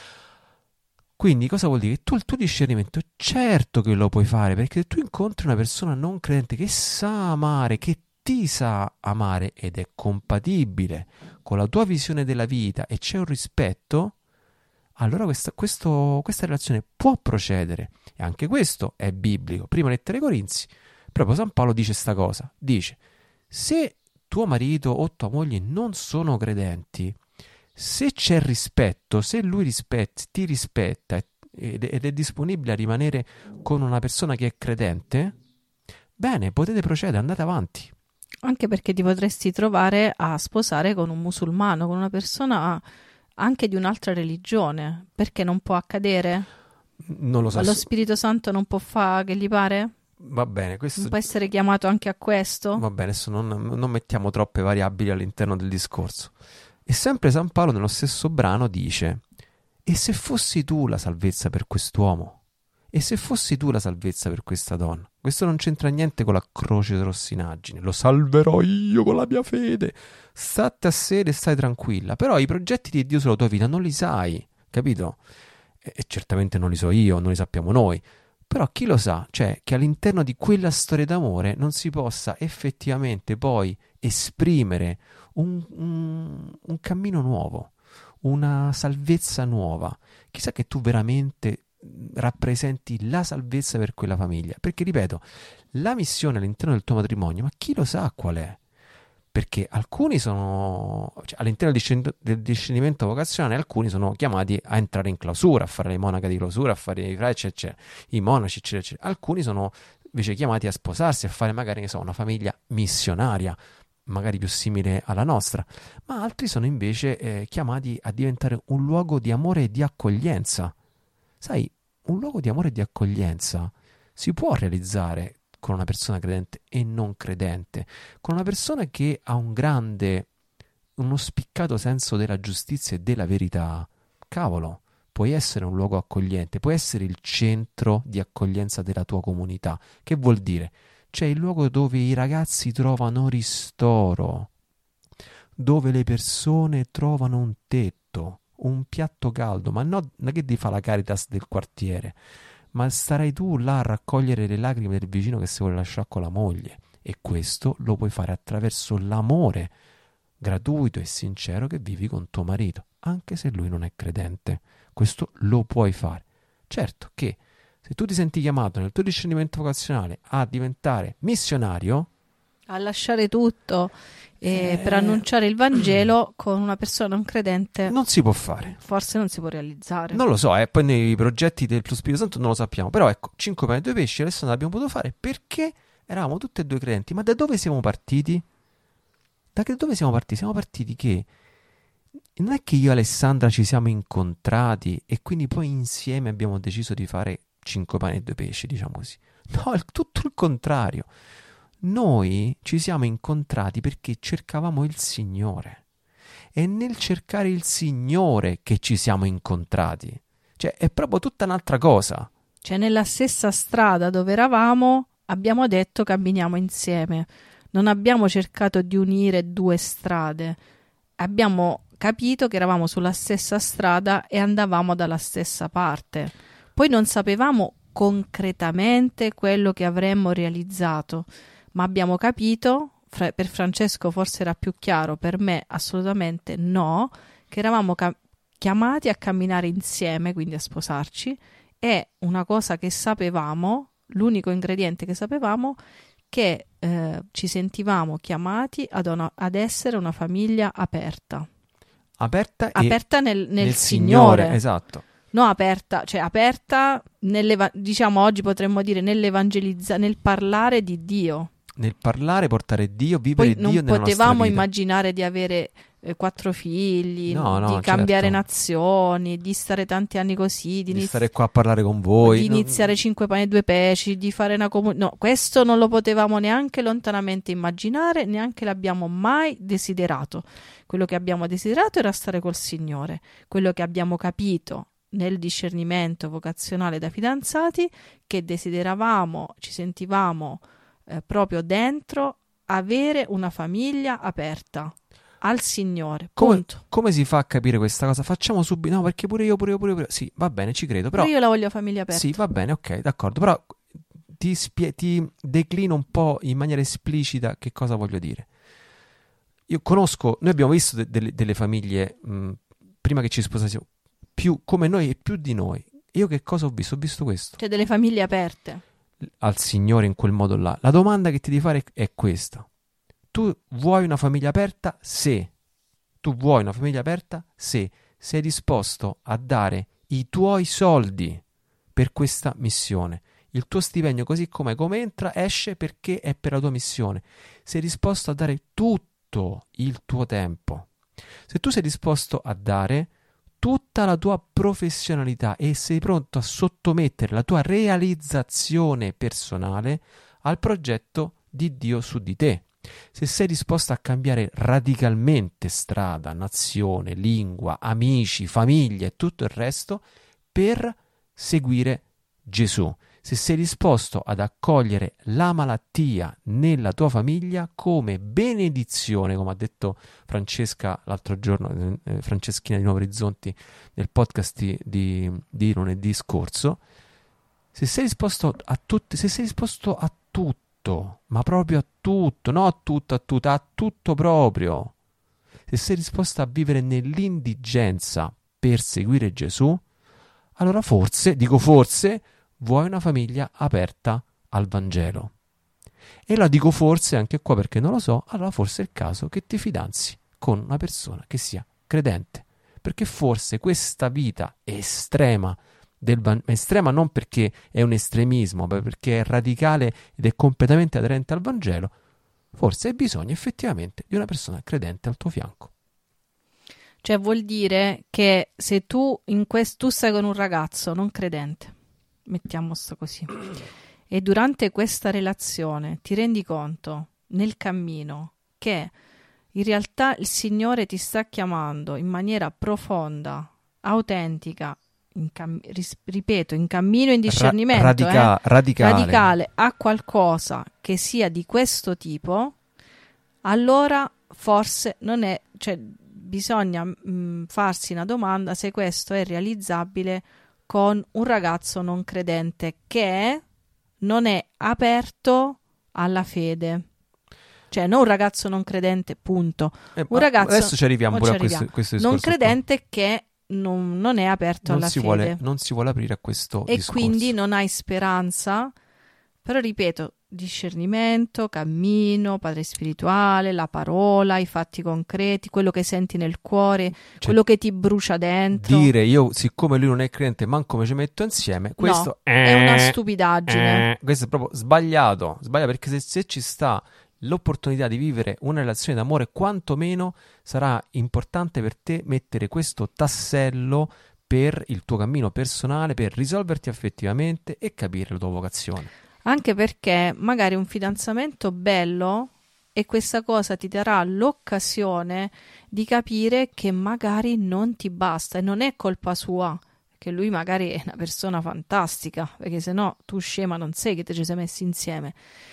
Quindi cosa vuol dire? Che tu il tuo discernimento certo che lo puoi fare, perché se tu incontri una persona non credente che sa amare, che ti sa amare ed è compatibile con la tua visione della vita e c'è un rispetto, allora questa relazione può procedere. E anche questo è biblico. Prima lettera ai Corinzi, proprio San Paolo dice sta cosa. Dice: se tuo marito o tua moglie non sono credenti, se c'è rispetto, se lui ti rispetta ed è disponibile a rimanere con una persona che è credente, bene, potete procedere, andate avanti. Anche perché ti potresti trovare a sposare con un musulmano, con una persona anche di un'altra religione. Perché non può accadere? Non lo so. Lo Spirito Santo non può fare che gli pare? Va bene, questo... Non può essere chiamato anche a questo? Va bene, adesso non mettiamo troppe variabili all'interno del discorso. E sempre San Paolo nello stesso brano dice: e se fossi tu la salvezza per quest'uomo? E se fossi tu la salvezza per questa donna? Questo non c'entra niente con la croce di rossinaggine. Lo salverò io con la mia fede. State a sede e stai tranquilla. Però i progetti di Dio sulla tua vita non li sai, capito? E certamente non li so io, non li sappiamo noi. Però chi lo sa, cioè che all'interno di quella storia d'amore non si possa effettivamente poi esprimere un cammino nuovo, una salvezza nuova. Chissà che tu veramente rappresenti la salvezza per quella famiglia. Perché, ripeto, la missione all'interno del tuo matrimonio, ma chi lo sa qual è? Perché alcuni sono, cioè, all'interno del discernimento vocazionale, alcuni sono chiamati a entrare in clausura, a fare le monache di clausura, a fare i frati, eccetera, i monaci, eccetera, eccetera. Alcuni sono invece chiamati a sposarsi, a fare magari, ne so, una famiglia missionaria, magari più simile alla nostra, ma altri sono invece chiamati a diventare un luogo di amore e di accoglienza. Sai, un luogo di amore e di accoglienza si può realizzare con una persona credente e non credente, con una persona che ha uno spiccato senso della giustizia e della verità. Cavolo, puoi essere un luogo accogliente, puoi essere il centro di accoglienza della tua comunità. Che vuol dire? C'è il luogo dove i ragazzi trovano ristoro, dove le persone trovano un tetto, un piatto caldo, ma non che devi fare la Caritas del quartiere, ma starai tu là a raccogliere le lacrime del vicino che si vuole lasciare con la moglie. E questo lo puoi fare attraverso l'amore gratuito e sincero che vivi con tuo marito, anche se lui non è credente. Questo lo puoi fare. Certo che se tu ti senti chiamato nel tuo discernimento vocazionale a diventare missionario, a lasciare tutto per annunciare il Vangelo con una persona non credente, non si può fare. Forse non si può realizzare. Non lo so, poi nei progetti del Spirito Santo non lo sappiamo. Però ecco, 5 pani e 2 pesci, Alessandro, l'abbiamo potuto fare perché eravamo tutti e due credenti. Ma da dove siamo partiti? Dove siamo partiti? Siamo partiti che non è che io e Alessandra ci siamo incontrati e quindi poi insieme abbiamo deciso di fare 5 pani e 2 pesci, diciamo così. No, è tutto il contrario. Noi ci siamo incontrati perché cercavamo il Signore. È nel cercare il Signore che ci siamo incontrati. Cioè, è proprio tutta un'altra cosa. Cioè, nella stessa strada dove eravamo, abbiamo detto camminiamo insieme. Non abbiamo cercato di unire due strade. Abbiamo capito che eravamo sulla stessa strada e andavamo dalla stessa parte. Poi non sapevamo concretamente quello che avremmo realizzato, ma abbiamo capito per Francesco forse era più chiaro, per me assolutamente no, che eravamo chiamati a camminare insieme, quindi a sposarci, e una cosa che sapevamo, l'unico ingrediente che sapevamo, che ci sentivamo chiamati ad essere una famiglia aperta. Aperta nel Signore. Esatto. No, aperta, cioè aperta, diciamo oggi potremmo dire nel parlare di Dio. Nel parlare, portare Dio, vivere Poi Dio nella nostra vita. non potevamo immaginare di avere 4 figli, di cambiare nazioni, di stare tanti anni così, di stare qua a parlare con voi, di iniziare 5 pani e 2 pesci, di fare una comunione. No, questo non lo potevamo neanche lontanamente immaginare, neanche l'abbiamo mai desiderato. Quello che abbiamo desiderato era stare col Signore. Quello che abbiamo capito nel discernimento vocazionale da fidanzati, che desideravamo, ci sentivamo proprio dentro avere una famiglia aperta al Signore. Punto. Come si fa a capire questa cosa? Facciamo subito. No, perché pure io. Sì, va bene, ci credo. Però io la voglio famiglia aperta. Sì, va bene, ok, d'accordo. Però ti declino un po' in maniera esplicita che cosa voglio dire. Noi abbiamo visto delle famiglie prima che ci sposassimo, più come noi e più di noi. Io che cosa ho visto? Ho visto questo. Cioè delle famiglie aperte al Signore in quel modo là. La domanda che ti devi fare è questa: tu vuoi una famiglia aperta? Se tu vuoi una famiglia aperta, se sei disposto a dare i tuoi soldi per questa missione, il tuo stipendio così come entra, esce perché è per la tua missione, sei disposto a dare tutto il tuo tempo, se tu sei disposto a dare tutta la tua professionalità e sei pronto a sottomettere la tua realizzazione personale al progetto di Dio su di te, se sei disposto a cambiare radicalmente strada, nazione, lingua, amici, famiglia e tutto il resto per seguire Gesù, se sei disposto ad accogliere la malattia nella tua famiglia come benedizione, come ha detto Francesca l'altro giorno, Franceschina di Nuovi Orizzonti, nel podcast di lunedì scorso, se sei disposto a tutto, ma proprio a tutto, no a tutto proprio, se sei disposto a vivere nell'indigenza per seguire Gesù, allora forse, vuoi una famiglia aperta al Vangelo. E la dico forse anche qua perché non lo so, allora forse è il caso che ti fidanzi con una persona che sia credente, perché forse questa vita estrema estrema non perché è un estremismo, ma perché è radicale ed è completamente aderente al Vangelo, forse hai bisogno effettivamente di una persona credente al tuo fianco. Cioè vuol dire che se tu tu stai con un ragazzo non credente, mettiamo sto così, e durante questa relazione ti rendi conto nel cammino che in realtà il Signore ti sta chiamando in maniera profonda, autentica, ripeto, in cammino, in discernimento, radicale a qualcosa che sia di questo tipo, allora forse non è, cioè bisogna farsi una domanda se questo è realizzabile con un ragazzo non credente che non è aperto alla fede. Cioè non un ragazzo non credente, punto. Un ragazzo, adesso ci arriviamo pure a questo discorso non credente che non è aperto alla fede. Non si vuole aprire a questo discorso. E quindi non hai speranza. Però ripeto, discernimento, cammino, padre spirituale, la parola, i fatti concreti, quello che senti nel cuore, quello che ti brucia dentro. Dire io, siccome lui non è credente, manco me ci metto insieme, questo è una stupidaggine. Questo è proprio sbagliato perché se ci sta l'opportunità di vivere una relazione d'amore, quantomeno sarà importante per te mettere questo tassello per il tuo cammino personale, per risolverti affettivamente e capire la tua vocazione. Anche perché magari un fidanzamento bello e questa cosa ti darà l'occasione di capire che magari non ti basta e non è colpa sua, che lui magari è una persona fantastica, perché se no tu scema non sei che te ci sei messi insieme,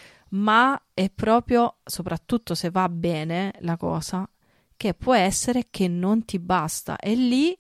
ma è proprio, soprattutto se va bene la cosa, che può essere che non ti basta e lì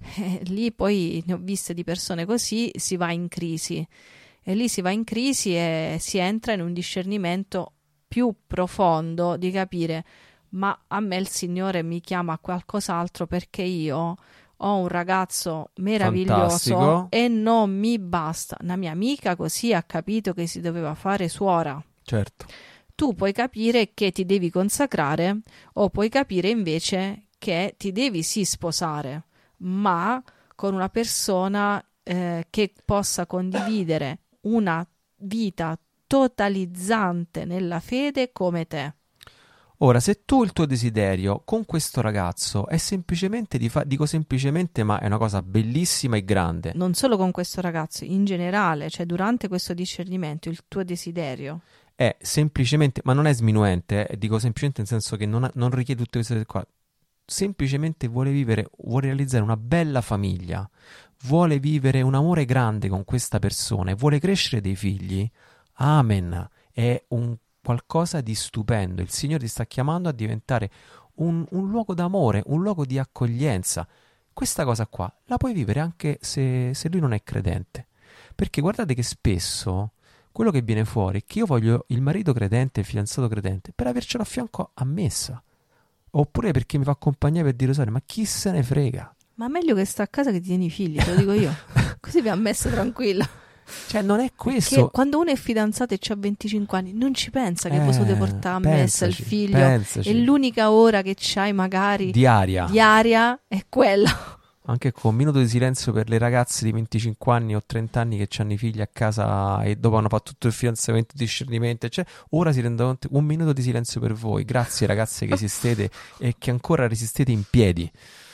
poi ne ho viste di persone così, si va in crisi. E lì si va in crisi e si entra in un discernimento più profondo di capire, ma a me il Signore mi chiama a qualcos'altro perché io ho un ragazzo meraviglioso Fantastico. e non mi basta. Una mia amica così ha capito che si doveva fare suora. Certo. Tu puoi capire che ti devi consacrare o puoi capire invece che ti devi sì sposare, ma con una persona che possa condividere una vita totalizzante nella fede come te. Ora, se tu il tuo desiderio con questo ragazzo è semplicemente dico semplicemente, ma è una cosa bellissima e grande. Non solo con questo ragazzo, in generale, cioè durante questo discernimento, il tuo desiderio È semplicemente, ma non è sminuente, dico semplicemente nel senso che non richiede tutte queste cose qua. Semplicemente vuole realizzare una bella famiglia, vuole vivere un amore grande con questa persona e vuole crescere dei figli. Amen. È un qualcosa di stupendo. Il Signore ti sta chiamando a diventare un luogo d'amore, un luogo di accoglienza. Questa cosa qua la puoi vivere anche se lui non è credente. Perché guardate che spesso quello che viene fuori è che io voglio il marito credente, il fidanzato credente, per avercelo a fianco a messa. Oppure perché mi fa accompagnare per dire rosario, ma chi se ne frega? Ma meglio che sta a casa che ti tieni i figli, te lo dico io. Così vi ha messo tranquilla. Cioè, non è questo. Che quando uno è fidanzato e ha 25 anni, non ci pensa che potete portare a messa il figlio. Pensaci. E l'unica ora che c'hai magari diaria è quella. Anche con un minuto di silenzio per le ragazze di 25 anni o 30 anni che hanno i figli a casa e dopo hanno fatto tutto il fidanzamento, il discernimento, eccetera. Ora si rendono conto, un minuto di silenzio per voi. Grazie ragazze che esistete e che ancora resistete in piedi.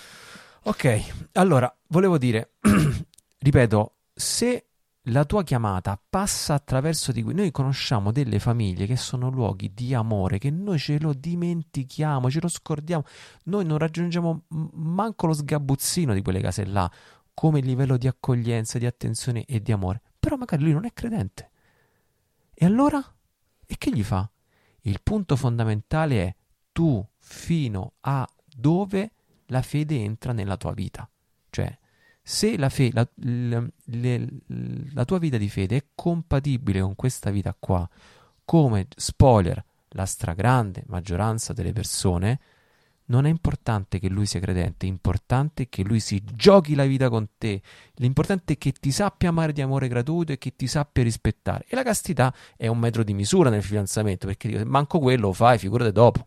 Ok, allora, volevo dire, ripeto, se la tua chiamata passa attraverso di cui noi conosciamo delle famiglie che sono luoghi di amore, che noi ce lo dimentichiamo, ce lo scordiamo, noi non raggiungiamo manco lo sgabuzzino di quelle case là come livello di accoglienza, di attenzione e di amore, però magari lui non è credente. E allora? E che gli fa? Il punto fondamentale è tu fino a dove la fede entra nella tua vita, cioè se la tua vita di fede è compatibile con questa vita qua, come spoiler, la stragrande maggioranza delle persone, non è importante che lui sia credente, è importante che lui si giochi la vita con te. L'importante è che ti sappia amare di amore gratuito e che ti sappia rispettare. E la castità è un metro di misura nel fidanzamento, perché dico, se manco quello lo fai, figurate dopo.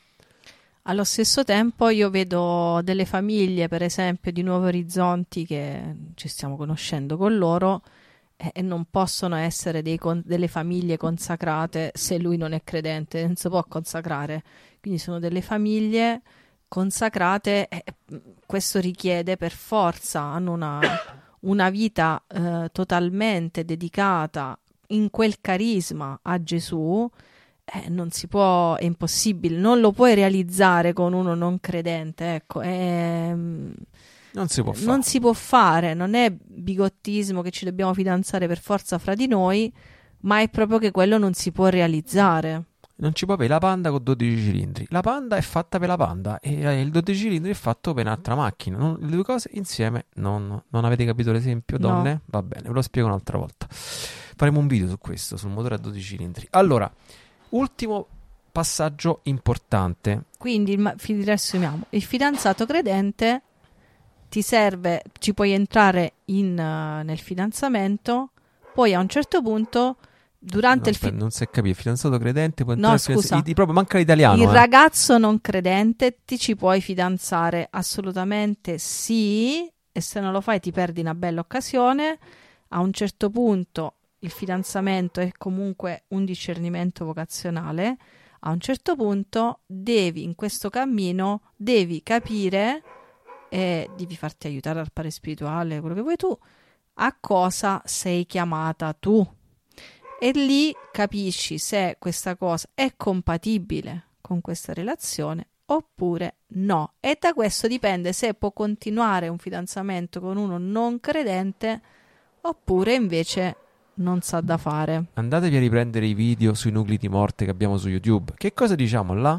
Allo stesso tempo io vedo delle famiglie, per esempio, di Nuovi Orizzonti che ci stiamo conoscendo con loro e non possono essere delle famiglie consacrate se lui non è credente, non si può consacrare. Quindi sono delle famiglie consacrate e questo richiede per forza, hanno una vita totalmente dedicata in quel carisma a Gesù. Non si può, è impossibile, non lo puoi realizzare con uno non credente, ecco, non si può fare. Non si può fare, non è bigottismo che ci dobbiamo fidanzare per forza fra di noi, ma è proprio che quello non si può realizzare. Non ci può avere la Panda con 12 cilindri. La Panda è fatta per la Panda e il 12 cilindri è fatto per un'altra macchina. Le due cose insieme non avete capito l'esempio, donne? No. Va bene, ve lo spiego un'altra volta. Faremo un video su questo, sul motore a 12 cilindri. Allora, ultimo passaggio importante. Quindi riassumiamo, il fidanzato credente ti serve, ci puoi entrare nel fidanzamento, poi a un certo punto durante non si è capito, il fidanzato credente può no, scusa, proprio manca l'italiano. Il ragazzo non credente ti ci puoi fidanzare? Assolutamente sì, e se non lo fai ti perdi una bella occasione. A un certo punto il fidanzamento è comunque un discernimento vocazionale. A un certo punto in questo cammino devi capire e devi farti aiutare dal padre spirituale, quello che vuoi tu, a cosa sei chiamata tu. E lì capisci se questa cosa è compatibile con questa relazione oppure no. E da questo dipende se può continuare un fidanzamento con uno non credente oppure invece non sa da fare. Andatevi a riprendere i video sui nuclei di morte che abbiamo su YouTube. Che cosa diciamo là?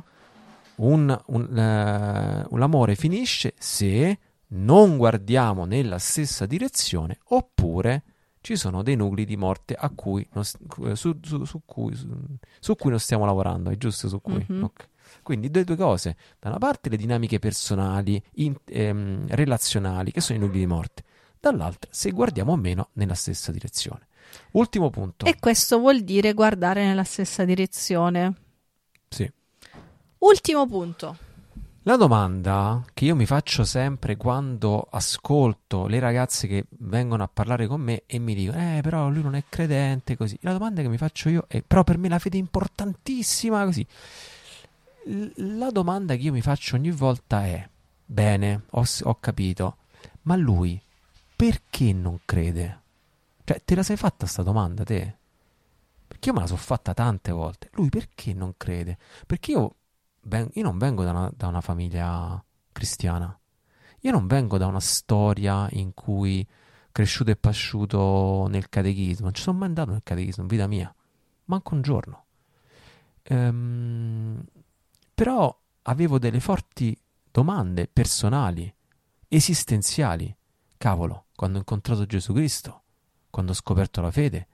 L'amore finisce se non guardiamo nella stessa direzione oppure ci sono dei nuclei di morte a cui su cui non stiamo lavorando, è giusto? Su cui. Mhm. Ok. Quindi due cose, da una parte le dinamiche personali, relazionali, che sono i nuclei di morte, dall'altra se guardiamo o meno nella stessa direzione. Ultimo punto. E questo vuol dire guardare nella stessa direzione. Sì. Ultimo punto. La domanda che io mi faccio sempre quando ascolto le ragazze che vengono a parlare con me e mi dicono però lui non è credente, così. La domanda che mi faccio io è però per me la fede è importantissima, così. La domanda che io mi faccio ogni volta è: bene, ho capito, ma lui perché non crede? Cioè, te la sei fatta sta domanda te? Perché io me la sono fatta tante volte. Lui perché non crede? Perché io non vengo da una famiglia cristiana. Io non vengo da una storia in cui cresciuto e pasciuto nel catechismo. Non ci sono mai andato nel catechismo in vita mia. Manco un giorno. Però avevo delle forti domande personali, esistenziali. Cavolo, quando ho incontrato Gesù Cristo, quando ho scoperto la fede,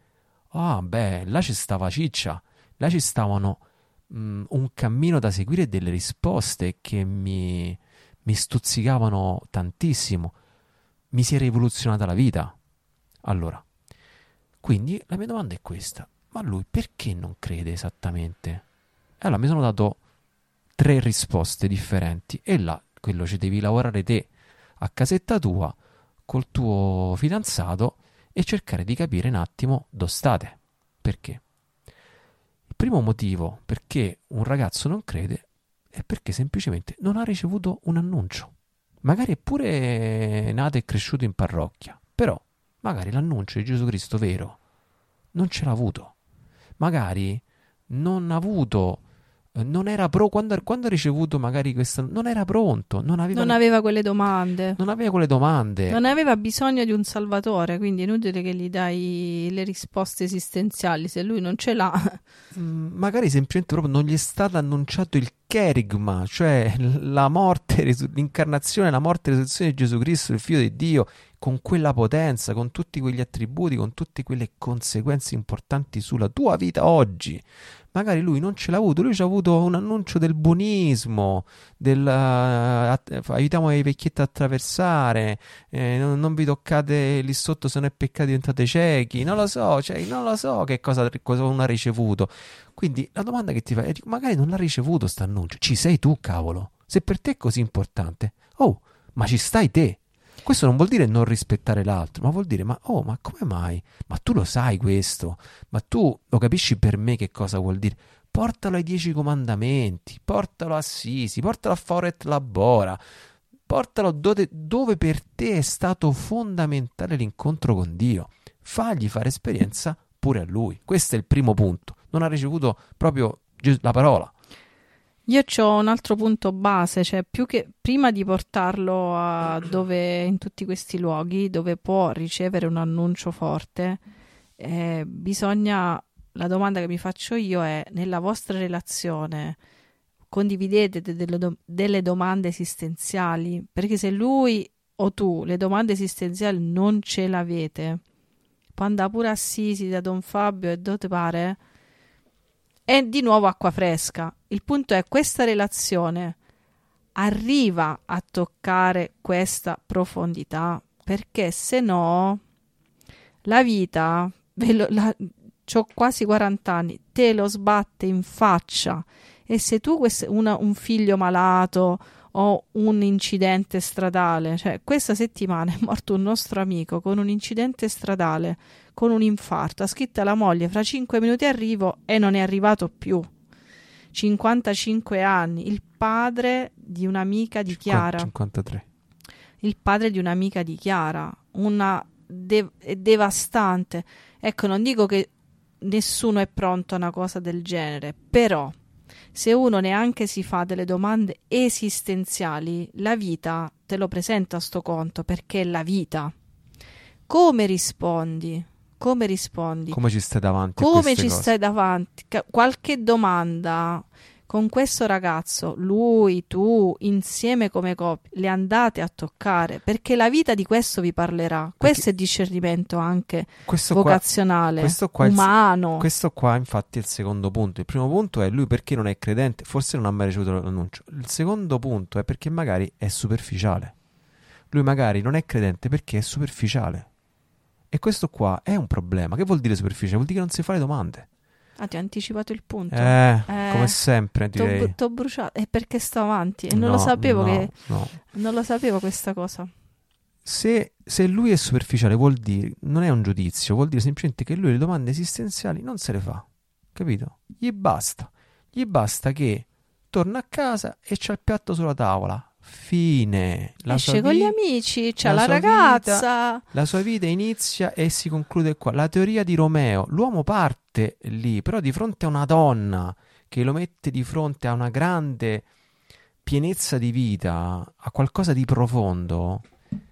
là ci stava ciccia, là ci stavano un cammino da seguire e delle risposte che mi stuzzicavano tantissimo. Mi si è rivoluzionata la vita. Allora, quindi la mia domanda è questa: ma lui perché non crede esattamente? E allora mi sono dato 3 risposte differenti e là quello ci devi lavorare te a casetta tua col tuo fidanzato e cercare di capire un attimo dove state. Perché? Il primo motivo perché un ragazzo non crede è perché semplicemente non ha ricevuto un annuncio. Magari è pure nato e cresciuto in parrocchia, però magari l'annuncio di Gesù Cristo vero non ce l'ha avuto. Magari non ha avuto, non era quando ha ricevuto magari questa, non era pronto, non aveva quelle domande. Non aveva quelle domande. Non aveva bisogno di un salvatore, quindi è inutile che gli dai le risposte esistenziali se lui non ce l'ha. Magari semplicemente proprio non gli è stato annunciato il kerigma, cioè la morte, l'incarnazione, la morte e la risurrezione di Gesù Cristo, il Figlio di Dio, con quella potenza, con tutti quegli attributi, con tutte quelle conseguenze importanti sulla tua vita oggi. Magari lui non ce l'ha avuto, lui ci ha avuto un annuncio del buonismo, aiutiamo i vecchietti a attraversare, non vi toccate lì sotto, se non è peccato diventate ciechi, non lo so, cioè, non lo so che cosa uno ha ricevuto. Quindi la domanda che ti fai è: magari non l'ha ricevuto sto annuncio, ci sei tu, cavolo. Se per te è così importante, ma ci stai te. Questo non vuol dire non rispettare l'altro, ma vuol dire ma come mai? Ma tu lo sai questo? Ma tu lo capisci per me che cosa vuol dire? Portalo ai 10 comandamenti, portalo a Assisi, portalo a Fauret Labora, portalo dove per te è stato fondamentale l'incontro con Dio. Fagli fare esperienza pure a lui. Questo è il primo punto. Non ha ricevuto proprio la parola. Io ho un altro punto base, cioè più che prima di portarlo a dove, in tutti questi luoghi dove può ricevere un annuncio forte, la domanda che mi faccio io è: nella vostra relazione condividete delle domande esistenziali? Perché se lui o tu le domande esistenziali non ce l'avete, può andare pure a Assisi da Don Fabio e dove te pare, è di nuovo acqua fresca. Il punto è: questa relazione arriva a toccare questa profondità? Perché se no la vita, c'ho quasi 40 anni, te lo sbatte in faccia. E se tu un figlio malato o un incidente stradale, cioè questa settimana è morto un nostro amico con un incidente stradale, con un infarto, ha scritto alla moglie: fra 5 minuti arrivo, e non è arrivato più. 55 anni, il padre di un'amica di Chiara. 53. Il padre di un'amica di Chiara, è devastante. Ecco, non dico che nessuno è pronto a una cosa del genere, però se uno neanche si fa delle domande esistenziali, la vita te lo presenta a sto conto, perché è la vita. Come rispondi? Come rispondi? Come ci stai davanti? Come ci stai davanti? Qualche domanda con questo ragazzo, lui, tu, insieme come coppia, le andate a toccare, perché la vita di questo vi parlerà. Questo è discernimento anche vocazionale, umano. Questo qua infatti è il secondo punto. Il primo punto è lui perché non è credente, forse non ha mai ricevuto l'annuncio. Il secondo punto è perché magari è superficiale. Lui magari non è credente perché è superficiale. E questo qua è un problema. Che vuol dire superficiale? Vuol dire che non si fa le domande. Ah, ti ho anticipato il punto. Come sempre direi. T'ho bruciato. È perché sto avanti e non lo sapevo non lo sapevo questa cosa. Se lui è superficiale vuol dire, non è un giudizio, vuol dire semplicemente che lui le domande esistenziali non se le fa. Capito? Gli basta che torna a casa e c'ha il piatto sulla tavola. Fine. Esce con gli amici, c'ha la ragazza. La sua vita inizia e si conclude qua. La teoria di Romeo. L'uomo parte lì, però di fronte a una donna che lo mette di fronte a una grande pienezza di vita, a qualcosa di profondo.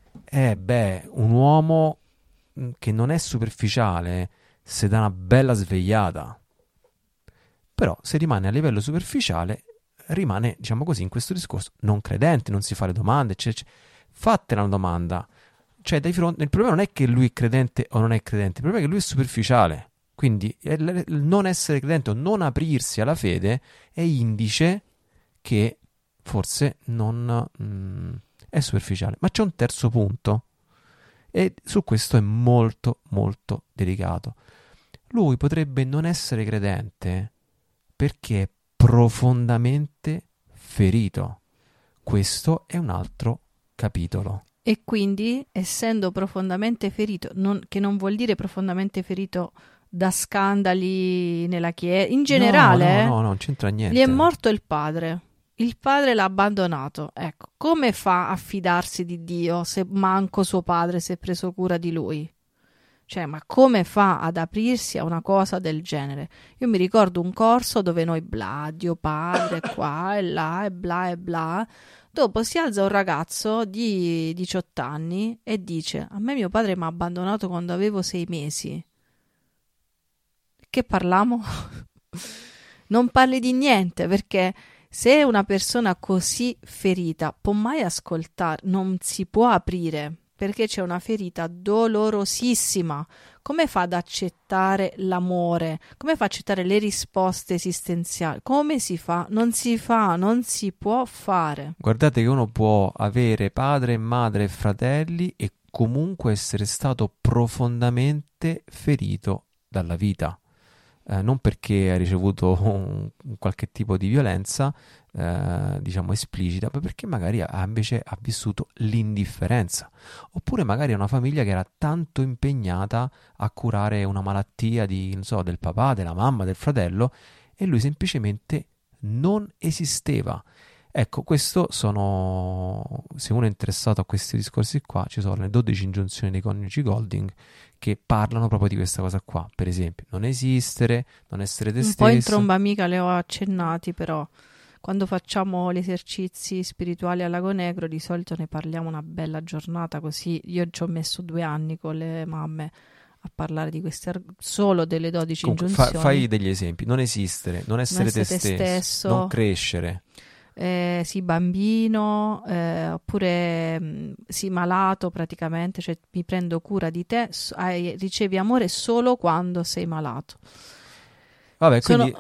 Un uomo che non è superficiale se dà una bella svegliata. Però se rimane a livello superficiale rimane, diciamo così, in questo discorso non credente, non si fa le domande, fatela una domanda. Cioè, il problema non è che lui è credente o non è credente, il problema è che lui è superficiale. Quindi il non essere credente o non aprirsi alla fede è indice che forse non è superficiale. Ma c'è un terzo punto e su questo è molto molto delicato. Lui potrebbe non essere credente perché è profondamente ferito. Questo è un altro capitolo. E quindi, essendo profondamente ferito, che non vuol dire profondamente ferito da scandali nella chiesa, in generale, no, non c'entra niente. Gli è morto il padre l'ha abbandonato. Ecco, come fa a fidarsi di Dio se manco suo padre si è preso cura di lui? Cioè, ma come fa ad aprirsi a una cosa del genere? Io mi ricordo un corso dove noi Dio padre, qua e là e bla e bla. Dopo si alza un ragazzo di 18 anni e dice: a me mio padre mi ha abbandonato quando avevo 6 mesi. Che parliamo? Non parli di niente, perché se una persona così ferita può mai ascoltare, non si può aprire, perché c'è una ferita dolorosissima. Come fa ad accettare l'amore? Come fa ad accettare le risposte esistenziali? Come si fa? Non si può fare. Guardate che uno può avere padre, madre e fratelli e comunque essere stato profondamente ferito dalla vita. Non perché ha ricevuto qualche tipo di violenza, diciamo esplicita, ma perché magari invece ha vissuto l'indifferenza. Oppure magari è una famiglia che era tanto impegnata a curare una malattia del papà, della mamma, del fratello, e lui semplicemente non esisteva. Ecco, se uno è interessato a questi discorsi qua, ci sono le 12 ingiunzioni dei coniugi Golding che parlano proprio di questa cosa qua. Per esempio, non esistere, non essere te stesso. Un po' in tromba amica le ho accennati, però quando facciamo gli esercizi spirituali al Lago Negro di solito ne parliamo una bella giornata, così io ci ho messo 2 anni con le mamme a parlare di queste solo delle 12 ingiunzioni. Fai degli esempi: non esistere, non essere te stesso, non crescere. Sì, bambino, oppure sì, malato praticamente, cioè mi prendo cura di te, ricevi amore solo quando sei malato. Vabbè, quindi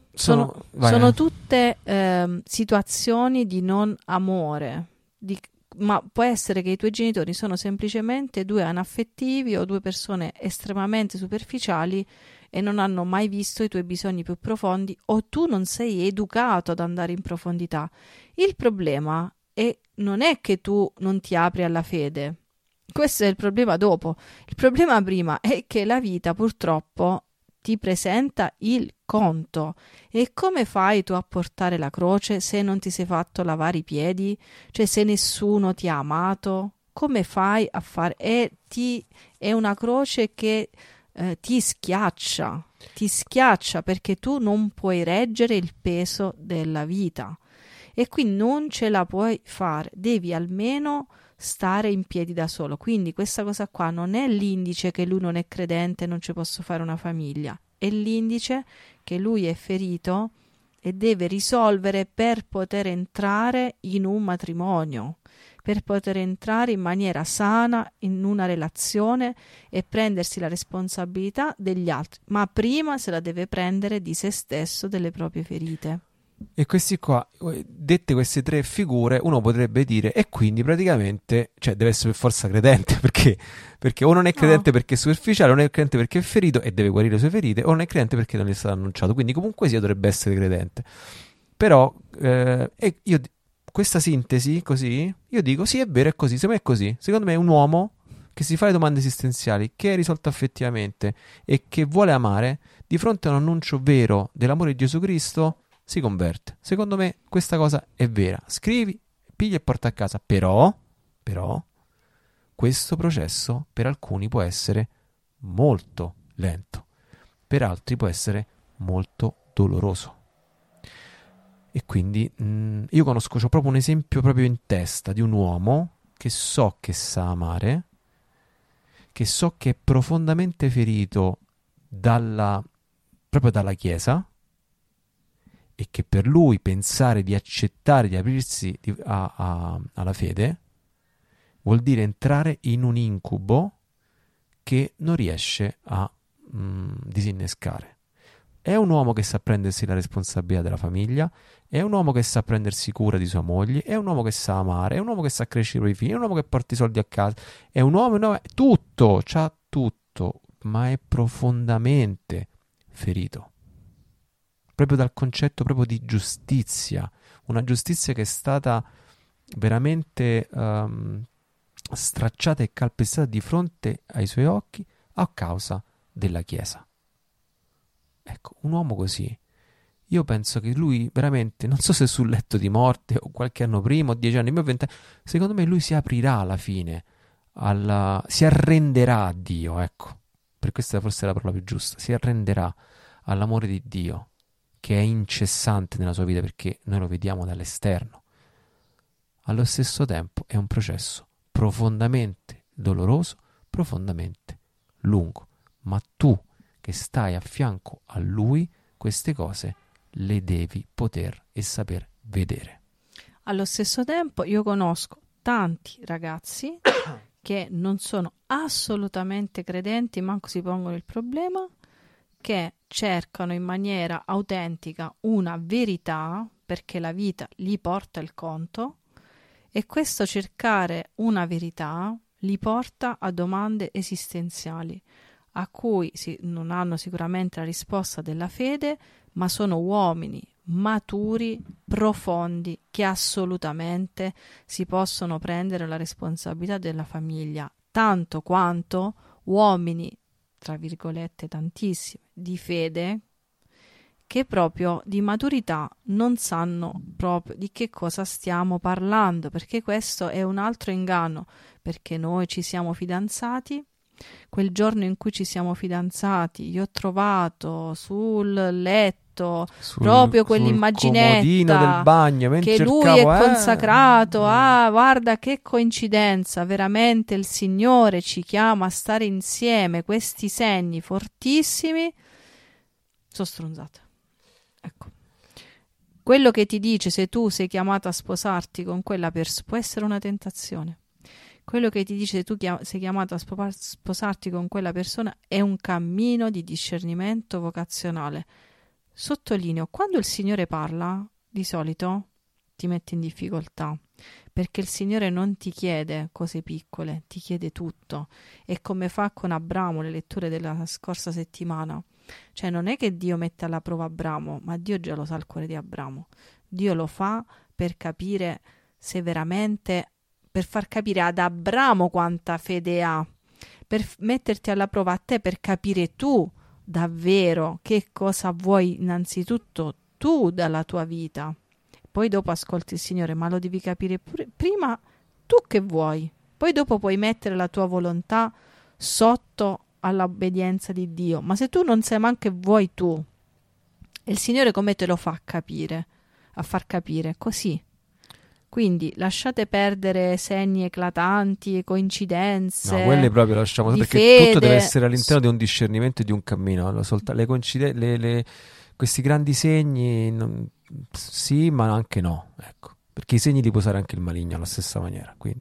sono tutte situazioni di non amore, ma può essere che i tuoi genitori sono semplicemente 2 anaffettivi o 2 persone estremamente superficiali e non hanno mai visto i tuoi bisogni più profondi, o tu non sei educato ad andare in profondità. Il problema non è che tu non ti apri alla fede. Questo è il problema dopo. Il problema prima è che la vita purtroppo ti presenta il conto. E come fai tu a portare la croce se non ti sei fatto lavare i piedi? Cioè, se nessuno ti ha amato? Come fai a fare? È una croce che ti schiaccia perché tu non puoi reggere il peso della vita e quindi non ce la puoi fare, devi almeno stare in piedi da solo. Quindi questa cosa qua non è l'indice che lui non è credente e non ci posso fare una famiglia, è l'indice che lui è ferito e deve risolvere per poter entrare in un matrimonio, per poter entrare in maniera sana in una relazione e prendersi la responsabilità degli altri, ma prima se la deve prendere di se stesso, delle proprie ferite. E questi qua, dette queste tre figure, uno potrebbe dire, e quindi praticamente, cioè deve essere per forza credente, perché o non è credente perché è superficiale, o non è credente perché è ferito e deve guarire le sue ferite, o non è credente perché non gli è stato annunciato, quindi comunque sia dovrebbe essere credente. Però, io questa sintesi così, io dico sì, è vero, è così, secondo me è così. Secondo me è un uomo che si fa le domande esistenziali, che è risolto affettivamente e che vuole amare, di fronte a un annuncio vero dell'amore di Gesù Cristo, si converte. Secondo me questa cosa è vera. Scrivi, piglia e porta a casa. Però, questo processo per alcuni può essere molto lento, per altri può essere molto doloroso. E quindi io conosco, c'ho proprio un esempio proprio in testa di un uomo che so che sa amare, che so che è profondamente ferito proprio dalla Chiesa, e che per lui pensare di accettare di aprirsi alla fede vuol dire entrare in un incubo che non riesce a disinnescare. È un uomo che sa prendersi la responsabilità della famiglia, è un uomo che sa prendersi cura di sua moglie, è un uomo che sa amare, è un uomo che sa crescere i figli, è un uomo che porta i soldi a casa, è un uomo, tutto, c'ha tutto, ma è profondamente ferito. Proprio dal concetto proprio di giustizia, una giustizia che è stata veramente stracciata e calpestata di fronte ai suoi occhi a causa della Chiesa. Ecco, un uomo così, io penso che lui veramente, non so se sul letto di morte o qualche anno prima o 10 anni prima o 20 anni, secondo me lui si aprirà alla fine, si arrenderà a Dio, ecco, per questa forse è la parola più giusta, si arrenderà all'amore di Dio, che è incessante nella sua vita perché noi lo vediamo dall'esterno. Allo stesso tempo è un processo profondamente doloroso, profondamente lungo, ma tu che stai a fianco a lui, queste cose le devi poter e saper vedere. Allo stesso tempo io conosco tanti ragazzi che non sono assolutamente credenti, manco si pongono il problema, che cercano in maniera autentica una verità, perché la vita gli porta il conto, e questo cercare una verità li porta a domande esistenziali, a cui non hanno sicuramente la risposta della fede, ma sono uomini maturi, profondi, che assolutamente si possono prendere la responsabilità della famiglia, tanto quanto uomini, tra virgolette tantissimi, di fede, che proprio di maturità non sanno proprio di che cosa stiamo parlando, perché questo è un altro inganno, perché noi ci siamo fidanzati. Quel giorno in cui ci siamo fidanzati, io ho trovato sul letto proprio quell'immaginetta del bagno, che lui è consacrato. Guarda che coincidenza, veramente il Signore ci chiama a stare insieme, questi segni fortissimi. Sono stronzata. Ecco, quello che ti dice se tu sei chiamato a sposarti con quella persona può essere una tentazione. Quello che ti dice se tu sei chiamato a sposarti con quella persona è un cammino di discernimento vocazionale. Sottolineo, quando il Signore parla, di solito ti mette in difficoltà, perché il Signore non ti chiede cose piccole, ti chiede tutto. E come fa con Abramo, le letture della scorsa settimana. Cioè non è che Dio mette alla prova Abramo, ma Dio già lo sa il cuore di Abramo. Dio lo fa per capire se veramente, per far capire ad Abramo quanta fede ha, per metterti alla prova a te, per capire tu davvero che cosa vuoi innanzitutto tu dalla tua vita. Poi dopo ascolti il Signore, ma lo devi capire prima tu che vuoi. Poi dopo puoi mettere la tua volontà sotto all'obbedienza di Dio. Ma se tu non sai manco che vuoi tu, il Signore come te lo fa capire? A far capire così. Quindi lasciate perdere segni eclatanti, coincidenze. No, quelle proprio lasciamo, perché fede. Tutto deve essere all'interno di un discernimento e di un cammino. Le questi grandi segni, sì, ma anche no, ecco, perché i segni li può usare anche il maligno alla stessa maniera. Quindi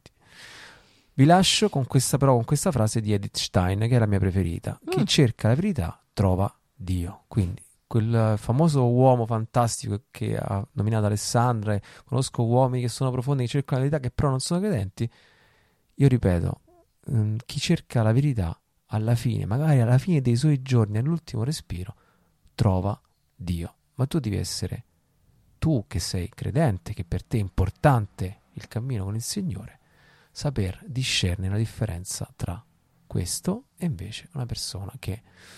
vi lascio con questa frase di Edith Stein, che è la mia preferita: chi cerca la verità trova Dio. Quindi quel famoso uomo fantastico che ha nominato Alessandra, conosco uomini che sono profondi, che cercano la verità, che però non sono credenti. Io ripeto, chi cerca la verità alla fine, magari alla fine dei suoi giorni, all'ultimo respiro, trova Dio. Ma tu devi essere, tu che sei credente, che per te è importante il cammino con il Signore, saper discernere la differenza tra questo e invece una persona che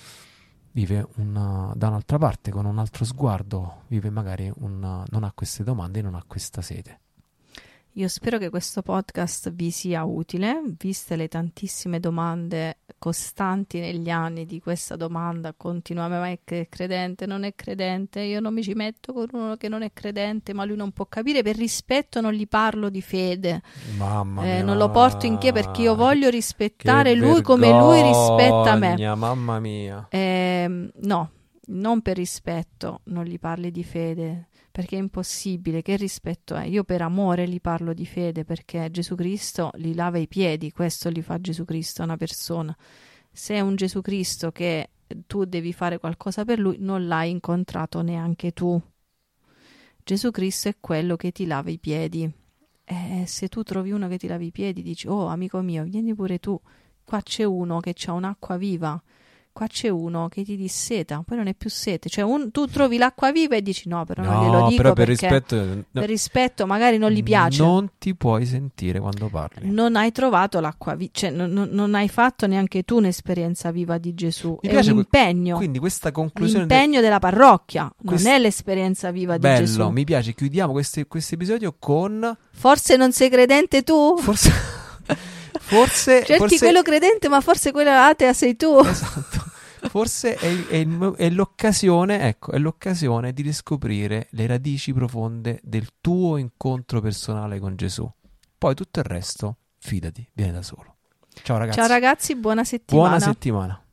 vive da un'altra parte, con un altro sguardo, vive magari non ha queste domande e non ha questa sete. Io spero che questo podcast vi sia utile, viste le tantissime domande costanti negli anni di questa domanda continuamente: ma è credente, non è credente, io non mi ci metto con uno che non è credente, ma lui non può capire, per rispetto non gli parlo di fede. Mamma mia, non lo porto in chiesa perché io voglio rispettare lui vergogna, come lui rispetta me. Mamma mia. No, non per rispetto non gli parli di fede, perché è impossibile. Che rispetto è? Io per amore gli parlo di fede, perché Gesù Cristo gli lava i piedi, questo gli fa Gesù Cristo a una persona. Se è un Gesù Cristo che tu devi fare qualcosa per lui, non l'hai incontrato neanche tu. Gesù Cristo è quello che ti lava i piedi. Se tu trovi uno che ti lava i piedi, dici: oh amico mio, vieni pure tu, qua c'è uno che c'ha un'acqua viva, qua c'è uno che ti disseta, poi non è più sete. Cioè tu trovi l'acqua viva e dici: no, però non glielo dico, però per perché rispetto, per rispetto magari non gli piace. Non ti puoi sentire quando parli. Non hai trovato l'acqua viva, cioè non hai fatto neanche tu un'esperienza viva di Gesù. Mi è piace un impegno. Quindi questa conclusione l'impegno della parrocchia, non è l'esperienza viva bello, di Gesù. Mi piace, chiudiamo questo episodio con... Forse non sei credente tu? Forse certi quello credente, ma forse quella atea sei tu. Esatto. Forse è l'occasione, ecco, è l'occasione di riscoprire le radici profonde del tuo incontro personale con Gesù. Poi tutto il resto, fidati, viene da solo. Ciao ragazzi. Ciao ragazzi, buona settimana. Buona settimana.